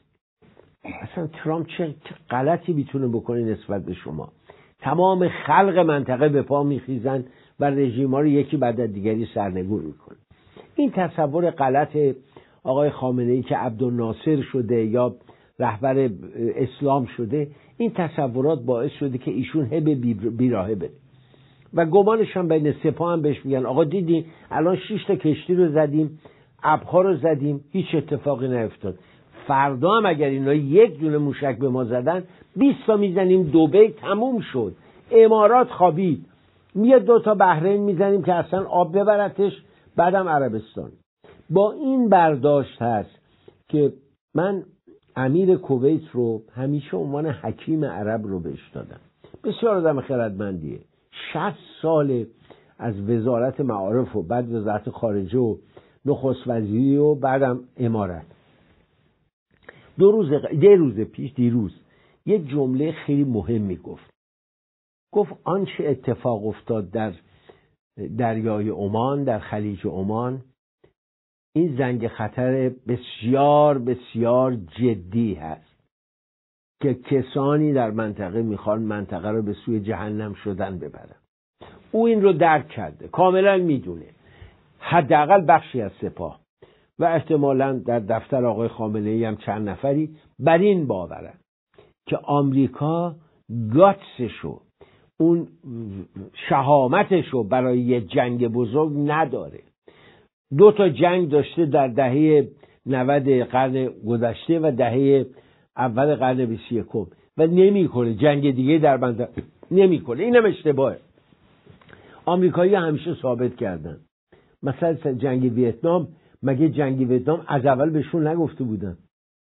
اصلا ترامپ چه غلطی میتونه بکنه نسبت به شما. تمام خلق منطقه به پا میخیزن و رژیم‌ها رو یکی بعد از دیگری سرنگون میکنه. این تصور غلط آقای خامنه‌ای که عبدالناصر شده یا رهبر اسلام شده، این تصورات باعث شده که ایشون هب بیراهه بده و گمانش هم بین سپاه هم بهش میگن آقا دیدی الان شش تا کشتی رو زدیم، ابرها رو زدیم، هیچ اتفاقی نیفتاد. فردا هم اگر اینا یک دونه موشک به ما زدن، بیست تا میزنیم دبی، تموم شد، امارات خوابید، میاد دو تا بحرین میزنیم که اصلا آب ببرتش، بعدم عربستان. با این برداشت هست که من امیر کویت رو همیشه عنوان حکیم عرب رو بهش دادم. بسیار آدم خردمندیه، شصت سال از وزارت معارف و بعد وزارت خارجه و نخست وزیری و بعدم امارت. دو روز یه روز پیش دیروز یه جمله خیلی مهمی گفت. گفت آنچه اتفاق افتاد در دریای عمان، در خلیج عمان، این زنگ خطر بسیار بسیار جدی هست که کسانی در منطقه میخوان منطقه رو به سوی جهنم شدن ببرن. او این رو درک کرده، کاملا میدونه، حداقل بخشی از سپاه و احتمالاً در دفتر آقای خامنه‌ای هم چند نفری بر این باورن که آمریکا گاتسشو، اون شهامتشو برای یه جنگ بزرگ نداره. دو تا جنگ داشته در دهه نود قرن گذشته و دهه اول قرن بیست و یکم و نمیکنه جنگ دیگه در منطقه نمیکنه. اینم اشتباهه. آمریکایی همیشه ثابت کردن، مثلا جنگ ویتنام، مگه جنگ ویتنام از اول بهشون نگفته بودن؟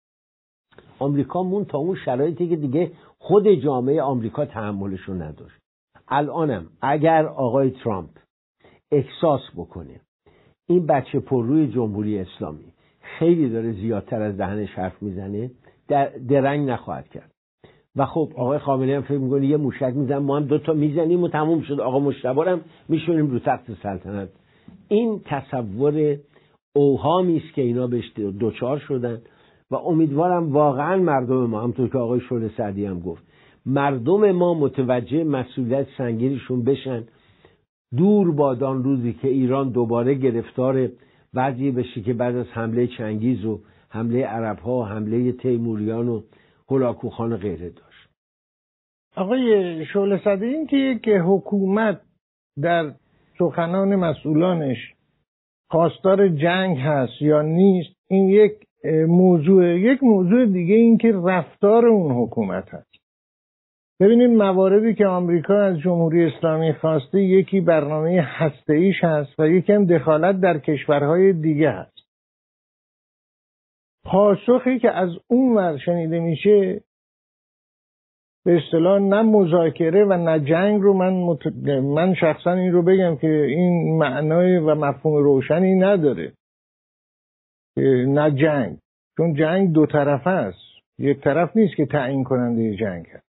آمریکا مون تا اون شرایطی که دیگه خود جامعه آمریکا تحملشون نداشت. الانم اگر آقای ترامپ احساس بکنه این بچه پرروی جمهوری اسلامی خیلی داره زیادتر از دهنش حرف میزنه، در درنگ نخواهد کرد. و خب آقای خامنه‌ای هم فکر میکنه یه موشک میزنم، ما هم دوتا میزنیم و تموم شد، آقا مجتبی هم میشونیم رو تخت سلطنت. این تصور اوهامی است که اینا بهش دوچار شدن و امیدوارم واقعا مردم ما، همونطور که آقای شعله سعدی هم گفت، مردم ما متوجه مسئولیت سنگینشون بشن. دور بادان روزی که ایران دوباره گرفتار وضعی بشه که بعد از حمله چنگیز و حمله عرب‌ها و حمله تیموریان و هولاکوخان و غیره داشت. آقای شعله سعدی، این که که حکومت در سخنان مسئولانش خواستار جنگ هست یا نیست، این یک موضوع. یک موضوع دیگه این که رفتار اون حکومت هست. ببینید مواردی که آمریکا از جمهوری اسلامی خواسته، یکی برنامه هسته‌ایش هست و یکی هم دخالت در کشورهای دیگه هست. پاسخی که از اون ور شنیده میشه به اصطلاح نه مذاکره و نه جنگ رو من مت... من شخصا این رو بگم که این معنای و مفهوم روشنی نداره، نه جنگ، چون جنگ دو طرفه است، یک طرف نیست که تعیین کننده جنگ هست.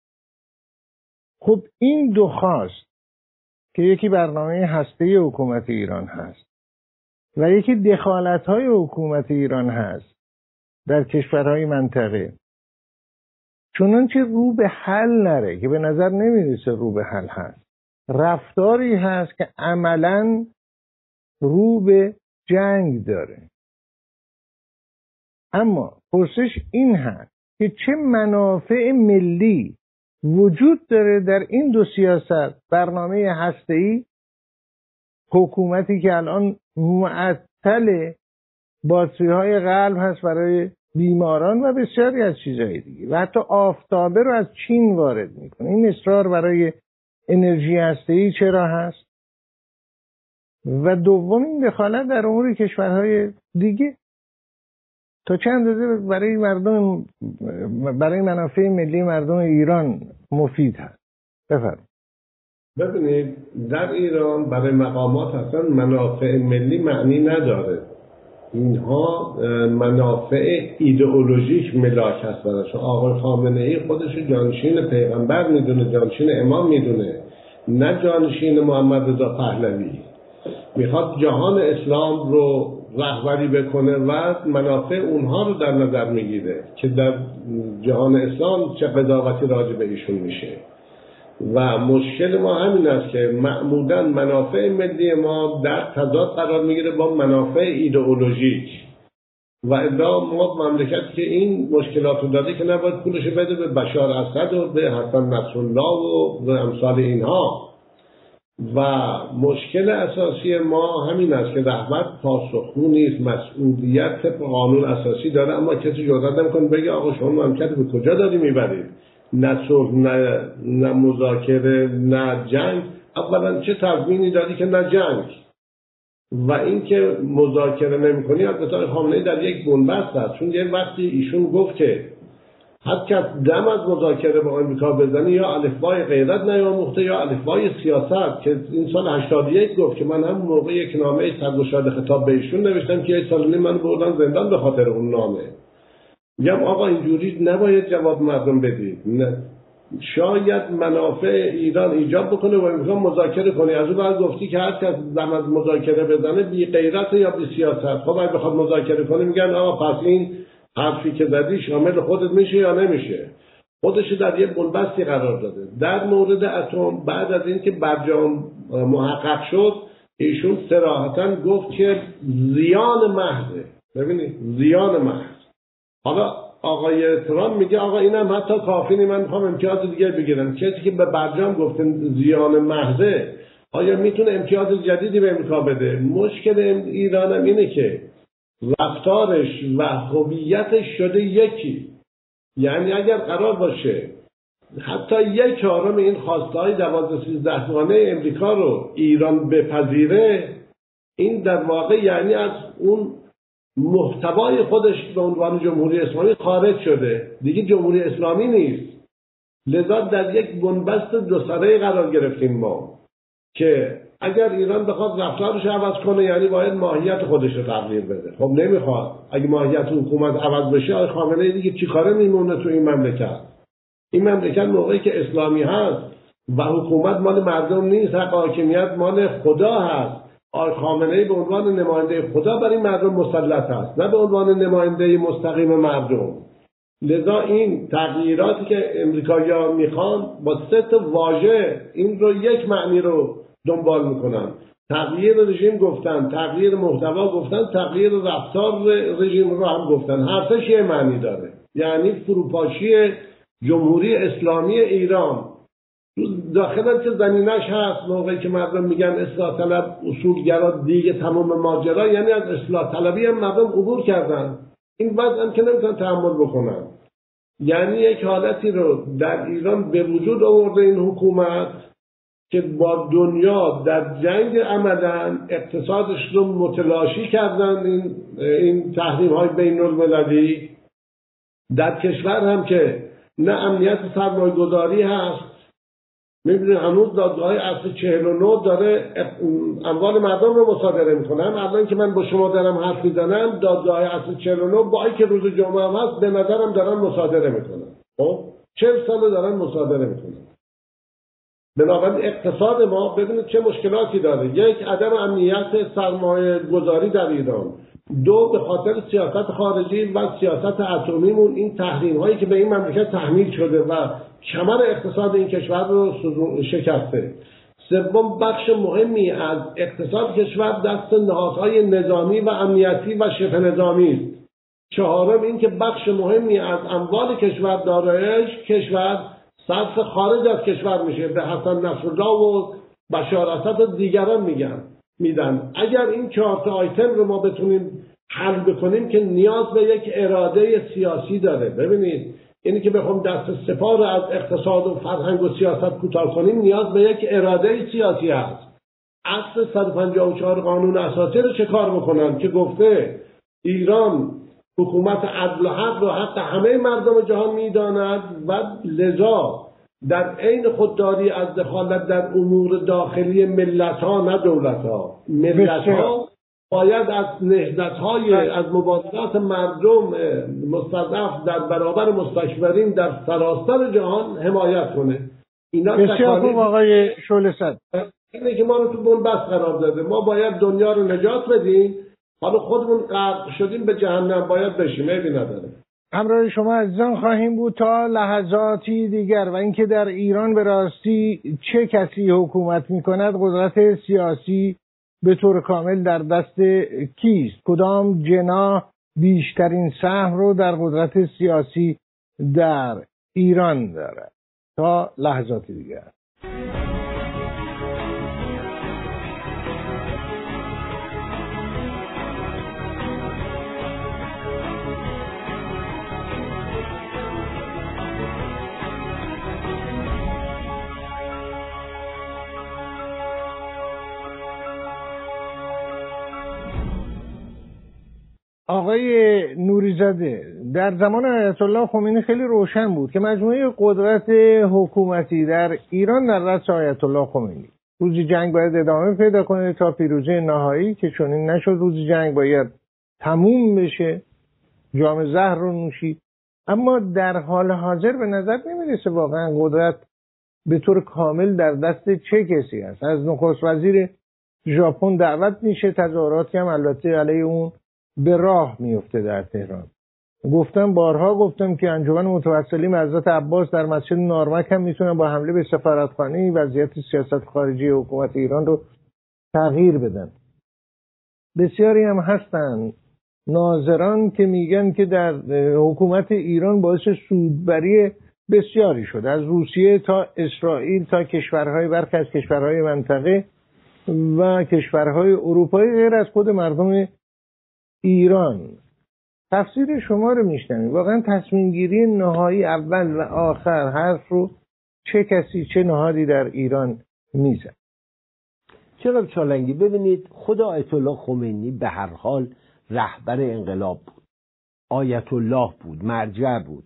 خب این دو خواست که یکی برنامه هسته‌ای حکومت ایران هست و یکی دخالت‌های حکومت ایران هست در کشورهای منطقه، چنانچه رو به حل نره که به نظر نمیرسه رو به حل هست، رفتاری هست که عملاً رو به جنگ داره. اما پرسش این هست که چه منافع ملی وجود داره در این دو سیاست، برنامه هسته‌ای، حکومتی که الان معطل باتری‌های قلب هست برای بیماران و بسیاری از چیزهای دیگه، و حتی آفتابه رو از چین وارد میکنه. این اصرار برای انرژی هسته‌ای چرا هست؟ و دوم این دخالت در امور کشورهای دیگه تا چند اندازه برای مردم، برای منافع ملی مردم ایران مفید هست. بفرمایید. ببینید در ایران برای مقامات اصلا منافع ملی معنی نداره، اینها منافع ایدئولوژیک ملاک هست براشون. آقای خامنه ای خودش جانشین پیغمبر میدونه، جانشین امام میدونه، نه جانشین محمد رضا پهلوی. میخواد جهان اسلام رو رهبری بکنه و منافع اونها رو در نظر میگیره که در جهان اسلام چه قضاوتی راجع به ایشون میشه. و مشکل ما همین است که معمولاً منافع ملی ما در تضاد قرار میگیره با منافع ایدئولوژیک، و الا ما مملکت که این مشکلات رو داده که نباید پولش بده به بشار اسد و به حسن نصرالله و به امثال اینها. و مشکل اساسی ما همین است که رهبر پاسخگو نیست، مسئولیت طبق قانون اساسی داره، اما کسی جرئت نمیکنه بگه آقا شما مملکت به کجا داری میبرید؟ نه صلح، نه نه مذاکره، نه جنگ. اولا چه تضمینی داری که نه جنگ؟ و اینکه مذاکره نمی‌کنی، البته خامنه‌ای در یک بنبست است، چون یه وقتی ایشون گفت که هر کس دم از مذاکره با آمریکا بزنه یا الفبای غیرت نیاموخته یا الفبای سیاست، که این سال هشتاد و یک گفت که من هم موقع یک نامه سرگشاد خطاب به ایشون نوشتم که یک سال نیم من بردن زندان به خاطر اون نامه. میگم آقا اینجوری نباید جواب مردم بدید. نه. شاید منافع ایران ایجاب بکنه و امکان مذاکره کنی. از اون بعد گفتی که هر کس دم از مذاکره بزنه بی غیرت یا بی سیاست. خب اگه بخواد مذاکره کنه میگن آقا پس این حرفی که زدی شامل خودت میشه یا نمیشه. خودش در یک بنبستی قرار داده. در مورد اتم بعد از اینکه برجام محقق شد ایشون صراحتاً گفت که زیان محضه. ببینید زیان محض. حالا آقای ترامپ میگه آقا اینم حتی کافی نی، من میخوام امتیاز دیگه بگیرم. کسی که به برجام گفته زیان محضه آیا میتونه امتیاز جدیدی به امریکا بده؟ مشکل ایران هم اینه که رفتارش و هویتش شده یکی. یعنی اگر قرار باشه حتی یک چهارم این خواستهای دوازده سیزده گانه امریکا رو ایران بپذیره، این در واقع یعنی از اون محتوای خودش به عنوان جمهوری اسلامی خارج شده، دیگه جمهوری اسلامی نیست. لذا در یک بنبست دو سره‌ای قرار گرفتیم ما که اگر ایران بخواد رفتارش عوض کنه یعنی باید ماهیت خودش رو تغییر بده. خب نمیخواد. اگه ماهیت حکومت عوض بشه آقای خامنه‌ای دیگه چی کاره میمونه تو این مملکت؟ این مملکت موقعی که اسلامی هست و حکومت مال مردم نیست، حق حاکمیت مال خدا هست، آقای خامنه‌ای به عنوان نماینده خدا برای مردم مسلط است، نه به عنوان نماینده مستقیم مردم. لذا این تغییراتی که امریکایی‌ها میخوان با سه تا واژه این رو یک معنی رو دنبال میکنن. تغییر رژیم گفتن، تغییر محتوا گفتن، تغییر رفتار رژیم رو هم گفتن. هر سه‌ش یه معنی داره. یعنی فروپاشی جمهوری اسلامی ایران داخل که زمینش هست. موقعی که مردم میگن اصلاح طلب اصولگرا دیگه تمام ماجرا، یعنی از اصلاح طلبی هم مردم عبور کردن. این وضع هم که نمیتونن تحمل بکنن. یعنی یک حالتی رو در ایران به وجود آورده این حکومت که با دنیا در جنگ عملاً اقتصادش رو متلاشی کردن. این این تحریم های بین المللی در کشور هم که نه امنیت سرمایه گذاری هست. میبینید هنوز دادگاه اصل چهل و نه داره اموال مردم رو مصادره میکنه. هم الان که من با شما دارم حرف میزنم دادگاه اصل چهل و نه با اینکه روز جمعه هم هست به نظرم دارن مصادره میکنن. خب چهل سال دارن مصادره میکنن. بنابراین اقتصاد ما ببینید چه مشکلاتی داره. یک، عدم امنیت سرمایه گذاری در ایران. دو، به خاطر سیاست خارجی و سیاست اتمیمون این تحریم هایی که به این مملکت تحمیل شده و کمر اقتصاد این کشور رو شکسته. سوم، بخش مهمی از اقتصاد کشور دست نهادهای نظامی و امنیتی و شبه نظامی است. چهارم، این که بخش مهمی از اموال کشور دارایش کشور صرف خارج از کشور میشه، به حسن نصرالله و بشار اسد و دیگران میگن میدن. اگر این چهار تا آیتم رو ما بتونیم حل بکنیم که نیاز به یک اراده سیاسی داره. ببینید اینی که بخوام دست سپاه رو از اقتصاد و فرهنگ و سیاست کوتاه کنیم نیاز به یک اراده سیاسی هست. اصل صد و پنجاه و چهار قانون اساسی رو چه کار بکنن که گفته ایران حکومت عدل و حق رو حق همه مردم جهان میداند و لذا در عین خودداری از دخالت در امور داخلی ملت ها نه دولت ها. ملت ها باید از نهضت های از مبارزات مردم مستضعف در برابر مستکبرین در سراسر جهان حمایت کنه. اینا بسیار خوب آقای شعله‌صدر. اینه که ما رو تو بن‌بست قرار داده. ما باید دنیا رو نجات بدیم. حالا خودمون غرق شدیم به جهنم باید بشیم. عیبی نداره. همراه شما عزیزان خواهیم بود تا لحظاتی دیگر. و اینکه در ایران به راستی چه کسی حکومت می‌کند، قدرت سیاسی به طور کامل در دست کیست، کدام جناح بیشترین سهم رو در قدرت سیاسی در ایران دارد. تا لحظاتی دیگر. آقای نوری‌زاده، در زمان آیت الله خمینی خیلی روشن بود که مجموعه قدرت حکومتی در ایران در دست آیت الله خمینی. روز جنگ باید ادامه پیدا کنه تا پیروزی نهایی که چنین نشد. روز جنگ باید تموم بشه، جام زهر رو نوشید. اما در حال حاضر به نظر نمیرسه واقعا قدرت به طور کامل در دست چه کسی است. از نخست وزیر ژاپن دعوت میشه، تظاهراتی هم البته علیه اون به راه میفته در تهران. گفتم بارها گفتم که انجمن متوسلین حضرت عباس در مسجد نارمک هم میتونن با حمله به سفارتخانه وضعیت سیاست خارجی حکومت ایران رو تغییر بدن. بسیاری هم هستن ناظران که میگن که در حکومت ایران باعث سودبری بسیاری شده، از روسیه تا اسرائیل تا کشورهای برخی از کشورهای منطقه و کشورهای اروپایی غیر از خود مردم ایران. تفسیر شما رو میشنویم. واقعا تصمیم گیری نهایی اول و آخر حرف رو چه کسی چه نهادی در ایران میزن؟ چرا چالنگی؟ ببینید خود آیت الله خمینی به هر حال رهبر انقلاب بود، آیت الله بود، مرجع بود،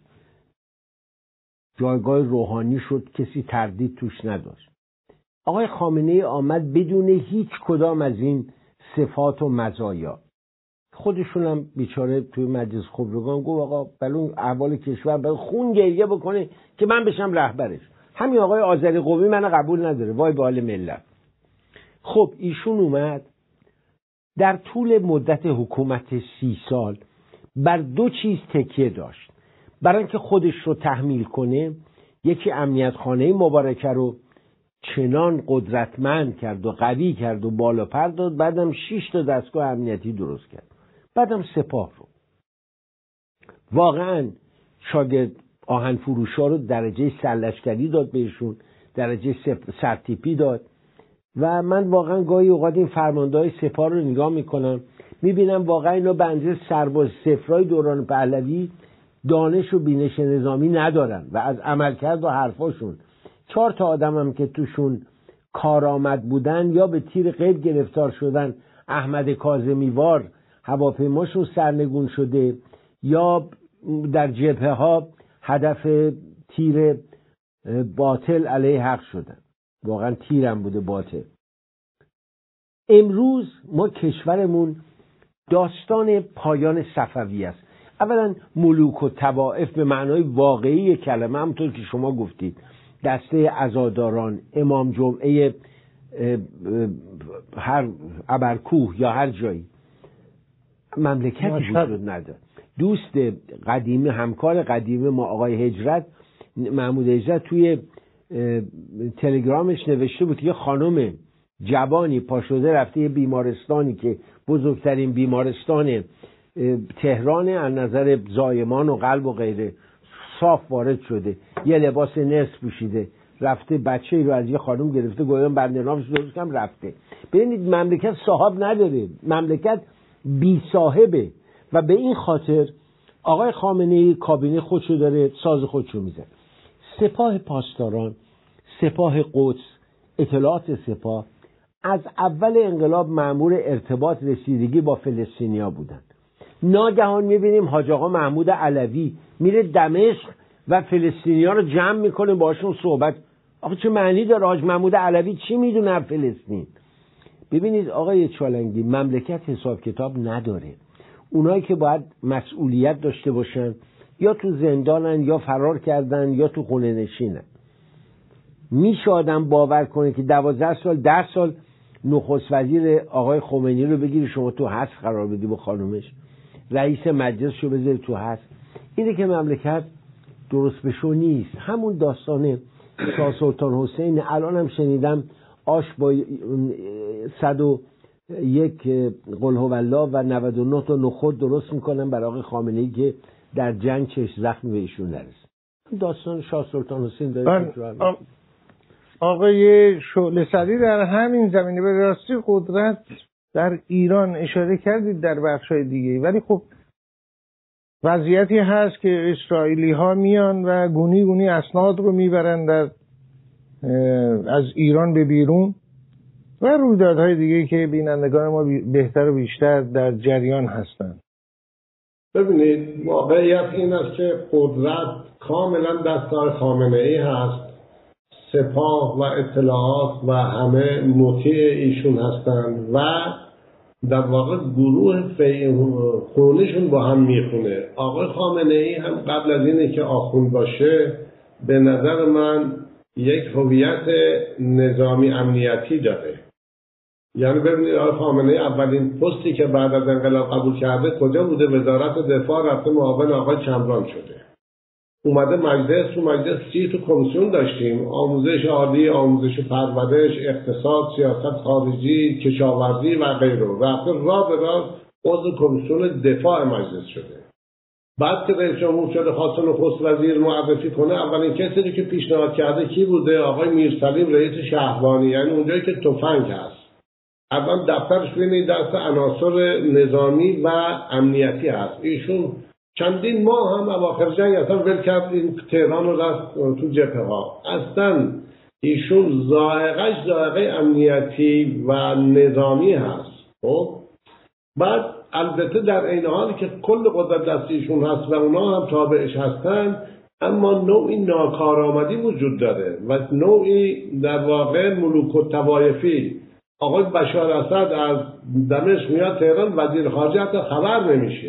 جایگاه روحانی شد، کسی تردید توش نداشت. آقای خامنه‌ای آمد بدون هیچ کدام از این صفات و مزایا. خودشون هم بیچاره توی مجلس خبرگان گفت آقا بلون احوال کشور باید خون گریه بکنه که من بشم رهبرش. همین آقای آذری قومی من قبول نداره، وای به حال ملت. خب ایشون اومد در طول مدت حکومت سی سال بر دو چیز تکیه داشت. برای اینکه خودش رو تحمیل کنه، یکی امنیت خانه مبارکه رو چنان قدرتمند کرد و قوی کرد و بالا پر داد، بعدم شش تا دستگاه امنیتی درست کرد، بعدم سپاه رو. واقعا شاگرد آهن فروشا رو درجه سرلشکری داد بهشون، درجه سرتیپی داد. و من واقعا گاهی اوقات این فرماندهای سپاه رو نگاه میکنم میبینم واقعا اینا به اندازه سرباز صفرای دوران پهلوی دانش و بینش نظامی ندارن و از عملکرد و حرفاشون چهار تا آدم هم که توشون کارآمد بودن یا به تیر غیب گرفتار شدن، احمد کاظمیوار هواپیماشون سرنگون شده، یا در جبهه ها هدف تیر باطل علیه حق شدن، واقعا تیرم بوده باطل. امروز ما کشورمون داستان پایان صفوی است. اولا ملوک و طوائف به معنای واقعی کلمه، همونطور که شما گفتید، دسته عزاداران، امام جمعه هر ابرکوه یا هر جایی، مملکتی وجود نداره. دوست قدیمی، همکار قدیمی ما آقای هجرت، محمود هجرت، توی تلگرامش نوشته بود که خانم جوانی پاشده رفته یه بیمارستانی که بزرگترین بیمارستان تهران از نظر زایمان و قلب و غیره، صاف وارد شده، یه لباس نصف پوشیده، رفته بچه‌ای رو از یه خانم گرفته، گفتم بنده نامش درست کم رفته. ببینید مملکت صاحب نداره، مملکت بی صاحبه و به این خاطر آقای خامنه‌ای کابینه خودشو داره، ساز خودشو میزنه. سپاه پاسداران، سپاه قدس، اطلاعات سپاه از اول انقلاب مأمور ارتباط رسیدگی با فلسطینیا بودن. ناگهان میبینیم حاج آقا محمود علوی میره دمشق و فلسطینیا رو جمع میکنه، باشون صحبت. آخه چه معنی داره؟ حاج محمود علوی چی میدونه فلسطین؟ ببینید آقای چالنگی، مملکت حساب کتاب نداره. اونایی که باید مسئولیت داشته باشن یا تو زندانن یا فرار کردن یا تو خونه نشینن. میشه آدم باور کنه که دوازده سال ده سال نخست وزیر آقای خمینی رو بگیری شما تو حبس قرار بدی با خانومش، رئیس مجلس رو بذاری تو حبس؟ اینه که مملکت درست بشو نیست. همون داستانه شاه سلطان حسین، الان هم شنیدم آش با صد و یک قل هو الله و نود و نه تا نخود درست میکنن برای آقای خامنه‌ای که در جنگ چشم زخمی به ایشون نرسه. داستان شاه سلطان حسین داره. آقای شعله سری در همین زمینه به راستی قدرت در ایران اشاره کردید در بخش‌های دیگه، ولی خب وضعیتی هست که اسرائیلی ها میان و گونی گونی اسناد رو میبرن در از ایران به بیرون و رویدادهای دیگه که بینندگان ما بهتر و بیشتر در جریان هستند. ببینید واقعیت این است که قدرت کاملا دست آقای خامنه‌ای هست. سپاه و اطلاعات و همه مطیع ایشون هستند و در واقع گروه خونشون با هم میخونه. آقای خامنه‌ای هم قبل از اینه که آخوند باشه به نظر من یک هویت نظامی امنیتی داره. یعنی ببینید آقای خامنه‌ای اولین پستی که بعد از انقلاب قبول کرده کجا بوده؟ وزارت دفاع، رفته معاون آقای چمران شده. اومده مجلس، تو مجلس سی تو کمیسیون داشتیم، آموزش عالی، آموزش پرورش، اقتصاد، سیاست خارجی، کشاورزی و غیره. رفته راه به راه عضو کمیسیون دفاع مجلس شده. بعد که رئیس جمهور شده خواسته نخست وزیر معرفی کنه، اولین کسی که پیشنهاد کرده کی بوده؟ آقای میرسلیم رئیس شهبانی، یعنی اونجایی که تفنگ هست. اول دفترش بین دست عناصر نظامی و امنیتی هست. ایشون چندین ماه هم اواخر جنگ اصلا ول کرد این تهران رو رفت تو جبهه ها. اصلا ایشون ذائقه‌اش ذائقه امنیتی و نظامی هست. خب بعد البته در این حالی که کل قدرت دست ایشون هست و اونا هم تابعش هستن، اما نوعی ناکارآمدی وجود داره و نوعی در واقع ملوک و طوایفی. آقای بشار اسد از دمشق میاد تهران، وزیر خارجه حتی خبر نمیشه.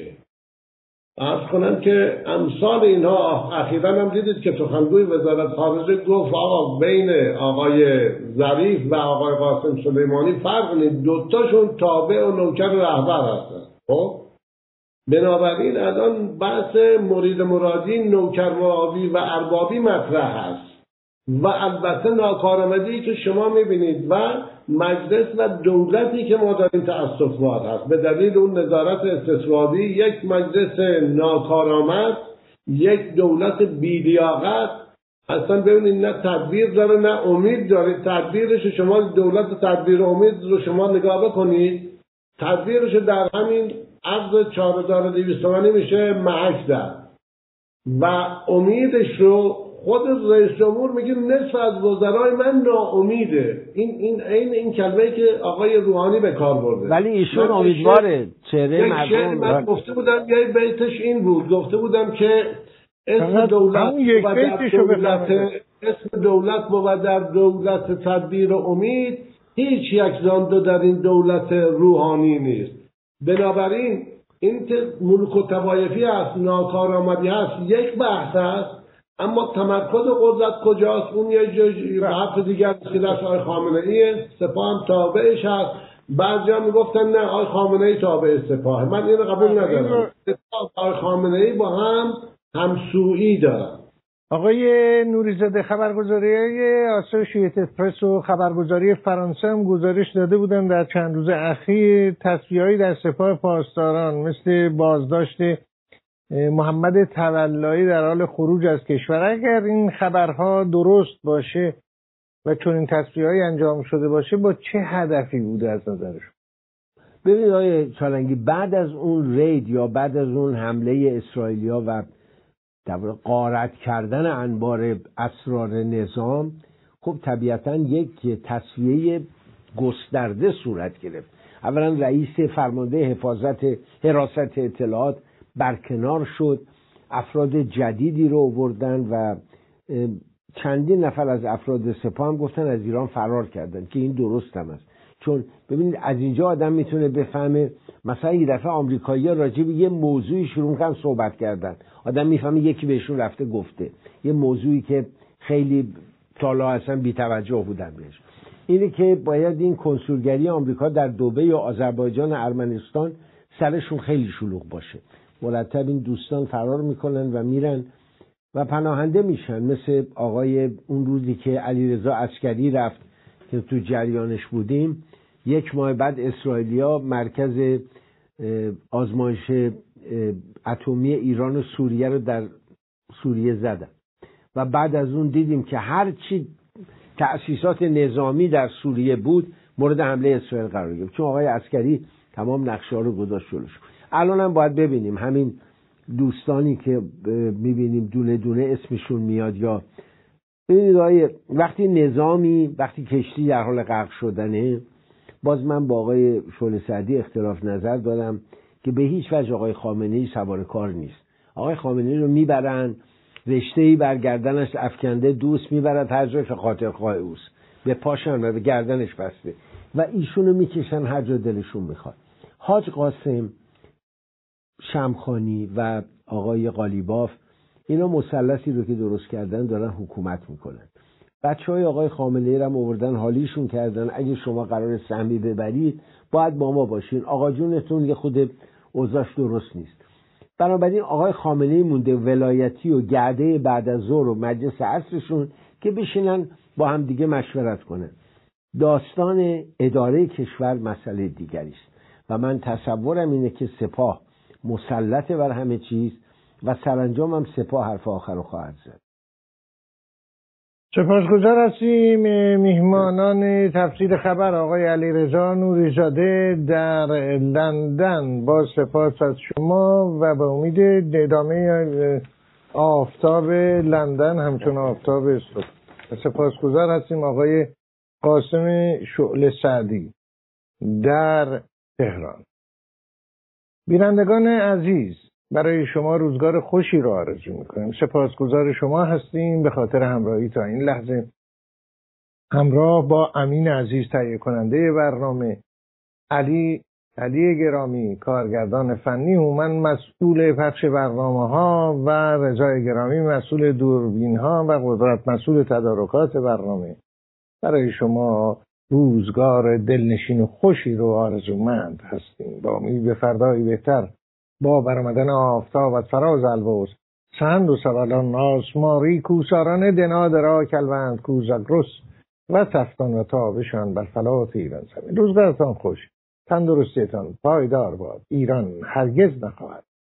عرض کنم که امثال اینها اخیراً هم دیدید که سخنگوی وزارت خارجه گفت آقا بین آقای ظریف و آقای قاسم سلیمانی فرق نیست، دوتاشون تابع و نوکر رهبر هستن. خب بنابراین الان بحث مرید مرادی، نوکر مرادی و اربابی مطرح هست و البته ناکارآمدی که شما میبینید و مجلس و دولتی که ما داریم تعصب‌وار هست به دلیل اون نظارت استصوابی. یک مجلس ناکارآمد، یک دولت بی‌لیاقت. اصلا ببینید نه تدبیر داره نه امید داره. تدبیرش شما دولت تدبیر و امید رو شما نگاه بکنید، تدبیرش در همین عرض چهار هزار و دویست تومانی میشه محک در و امیدش رو خود رئیس جمهور میگه نصف از وزرای من ناامیده. این این این این کلمه‌ای که آقای روحانی به کار برده. ولی ایشون امیدواره. چهره مردم. من گفته بودم یه بیتش این بود، گفته بودم که اسم دولت یک و در دولت اسم دولت بود در دولت تدبیر و امید، هیچ یک زانده در این دولت روحانی نیست. بنابراین این ملک و طوایفی است، ناکارآمدی هست، یک بحث است، اما تمرکز قدرت کجاست؟ اون یه جای بحث دیگر که دست آقای خامنه ایه، سپاه هم تابعش هست. بعضیا میگفتن نه آقای خامنه ای تابع سپاه، من اینو قبول ندارم. سپاه آقای خامنه ای با هم همسویی دارن. آقای نوری‌زاده، خبرگزاری آسوشییتد پرس و خبرگزاری فرانسه هم گزارش داده بودن در چند روز اخیر تصفیه‌هایی در سپاه پاسداران مثل بازداشت محمد تولایی در حال خروج از کشور. اگر این خبرها درست باشه و چون این تصفیه‌هایی انجام شده باشه، با چه هدفی بوده از نظرشون؟ ببینید آقای چالنگی، بعد از اون رید یا بعد از اون حمله اسرائیلیا و در واقع غارت کردن انبار اسرار نظام، خب طبیعتا یک تصفیه گسترده صورت گرفت. اولا رئیس فرمانده حفاظت حراست اطلاعات برکنار شد، افراد جدیدی رو آوردن و چندین نفر از افراد سپاه هم گفتن از ایران فرار کردن، که این درست هم است. چون ببینید از اینجا آدم میتونه بفهمه، مثلا یه دفعه آمریکایی‌ها راجع به یه موضوعی شروع می‌کنن صحبت کردن، آدم میفهمه یکی بهشون رفته گفته یه موضوعی که خیلی تالا اصلا بی‌توجه بودن بهش. اینه که باید این کنسولگری آمریکا در دبی یا آذربایجان و ارمنستان سرشون خیلی شلوغ باشه. مرتب این دوستان فرار میکنن و میرن و پناهنده میشن، مثل آقای اون روزی که علیرضا عسکری رفت که تو جریانش بودیم. یک ماه بعد اسرائیلیا مرکز آزمایش اتمی ایران و سوریه رو در سوریه زدن و بعد از اون دیدیم که هر چی تأسیسات نظامی در سوریه بود مورد حمله اسرائیل قرار گرفت، چون آقای عسکری تمام نقشه ها رو گذاشت جلوش. الان هم باید ببینیم همین دوستانی که میبینیم دونه دونه اسمشون میاد، یا ببینید آقای وقتی نظامی وقتی کشتی در حال غرق شدنه، باز من با آقای شعله سعدی اختلاف نظر دارم که به هیچ وجه آقای خامنه‌ای سوار کار نیست. آقای خامنه‌ای رو میبرن رشته‌ای بر گردنش افکنده، دوست میبرد هر جای که خاطر خواه اوست، به پاشن و به گردنش بسته و ایشونو میکشن هر جا دلشون میخواد. حاج قاسم، شمخانی و آقای قالیباف، اینا مثلثی رو که درست کردن دارن حکومت میکنن. بچهای آقای خامنه‌ای رو هم آوردن حالیشون کردن، اگه شما قرار سهمی ببرید باید با ما باشین، آقا جونتون یه خود اوضاعش درست نیست. بنابراین آقای خامنه‌ای مونده ولایتی و گرده بعد از ظهر و مجلس عصرشون که بشینن با هم دیگه مشورت کنن. داستان اداره کشور مسئله دیگری است و من تصورم اینه که سپاه مسلط بر همه چیز و سرانجام هم سپاه حرف آخر رو خواهد زد. سپاسگزار هستیم میهمانان تفسیر خبر آقای علیرضا نوری‌زاده در لندن. با سپاس از شما و به امید ادامه آفتاب لندن همچون آفتاب صبح. سپاسگزار هستیم آقای قاسم شعله سعدی در تهران. بینندگان عزیز، برای شما روزگار خوشی رو آرزو میکنیم. سپاسگزار شما هستیم به خاطر همراهی تا این لحظه. همراه با امین عزیز تهیه کننده برنامه، علی علی گرامی کارگردان فنی، هومن مسئول پخش برنامه ها و رضا گرامی مسئول دوربین ها و قدرت مسئول تدارکات برنامه، برای شما روزگار دلنشین و خوشی رو آرزومند هستیم. با امید به فردایی بهتر، با برآمدن آفتاب از فراز البرز، سند و سبلان ناس ماری کوساران دنادرا کلوند کوزاگروس و تفتان و تابشان بر فلات ایران زمین. روزگارتان خوش، تندرستیتان پایدار باد. ایران هرگز نخواهد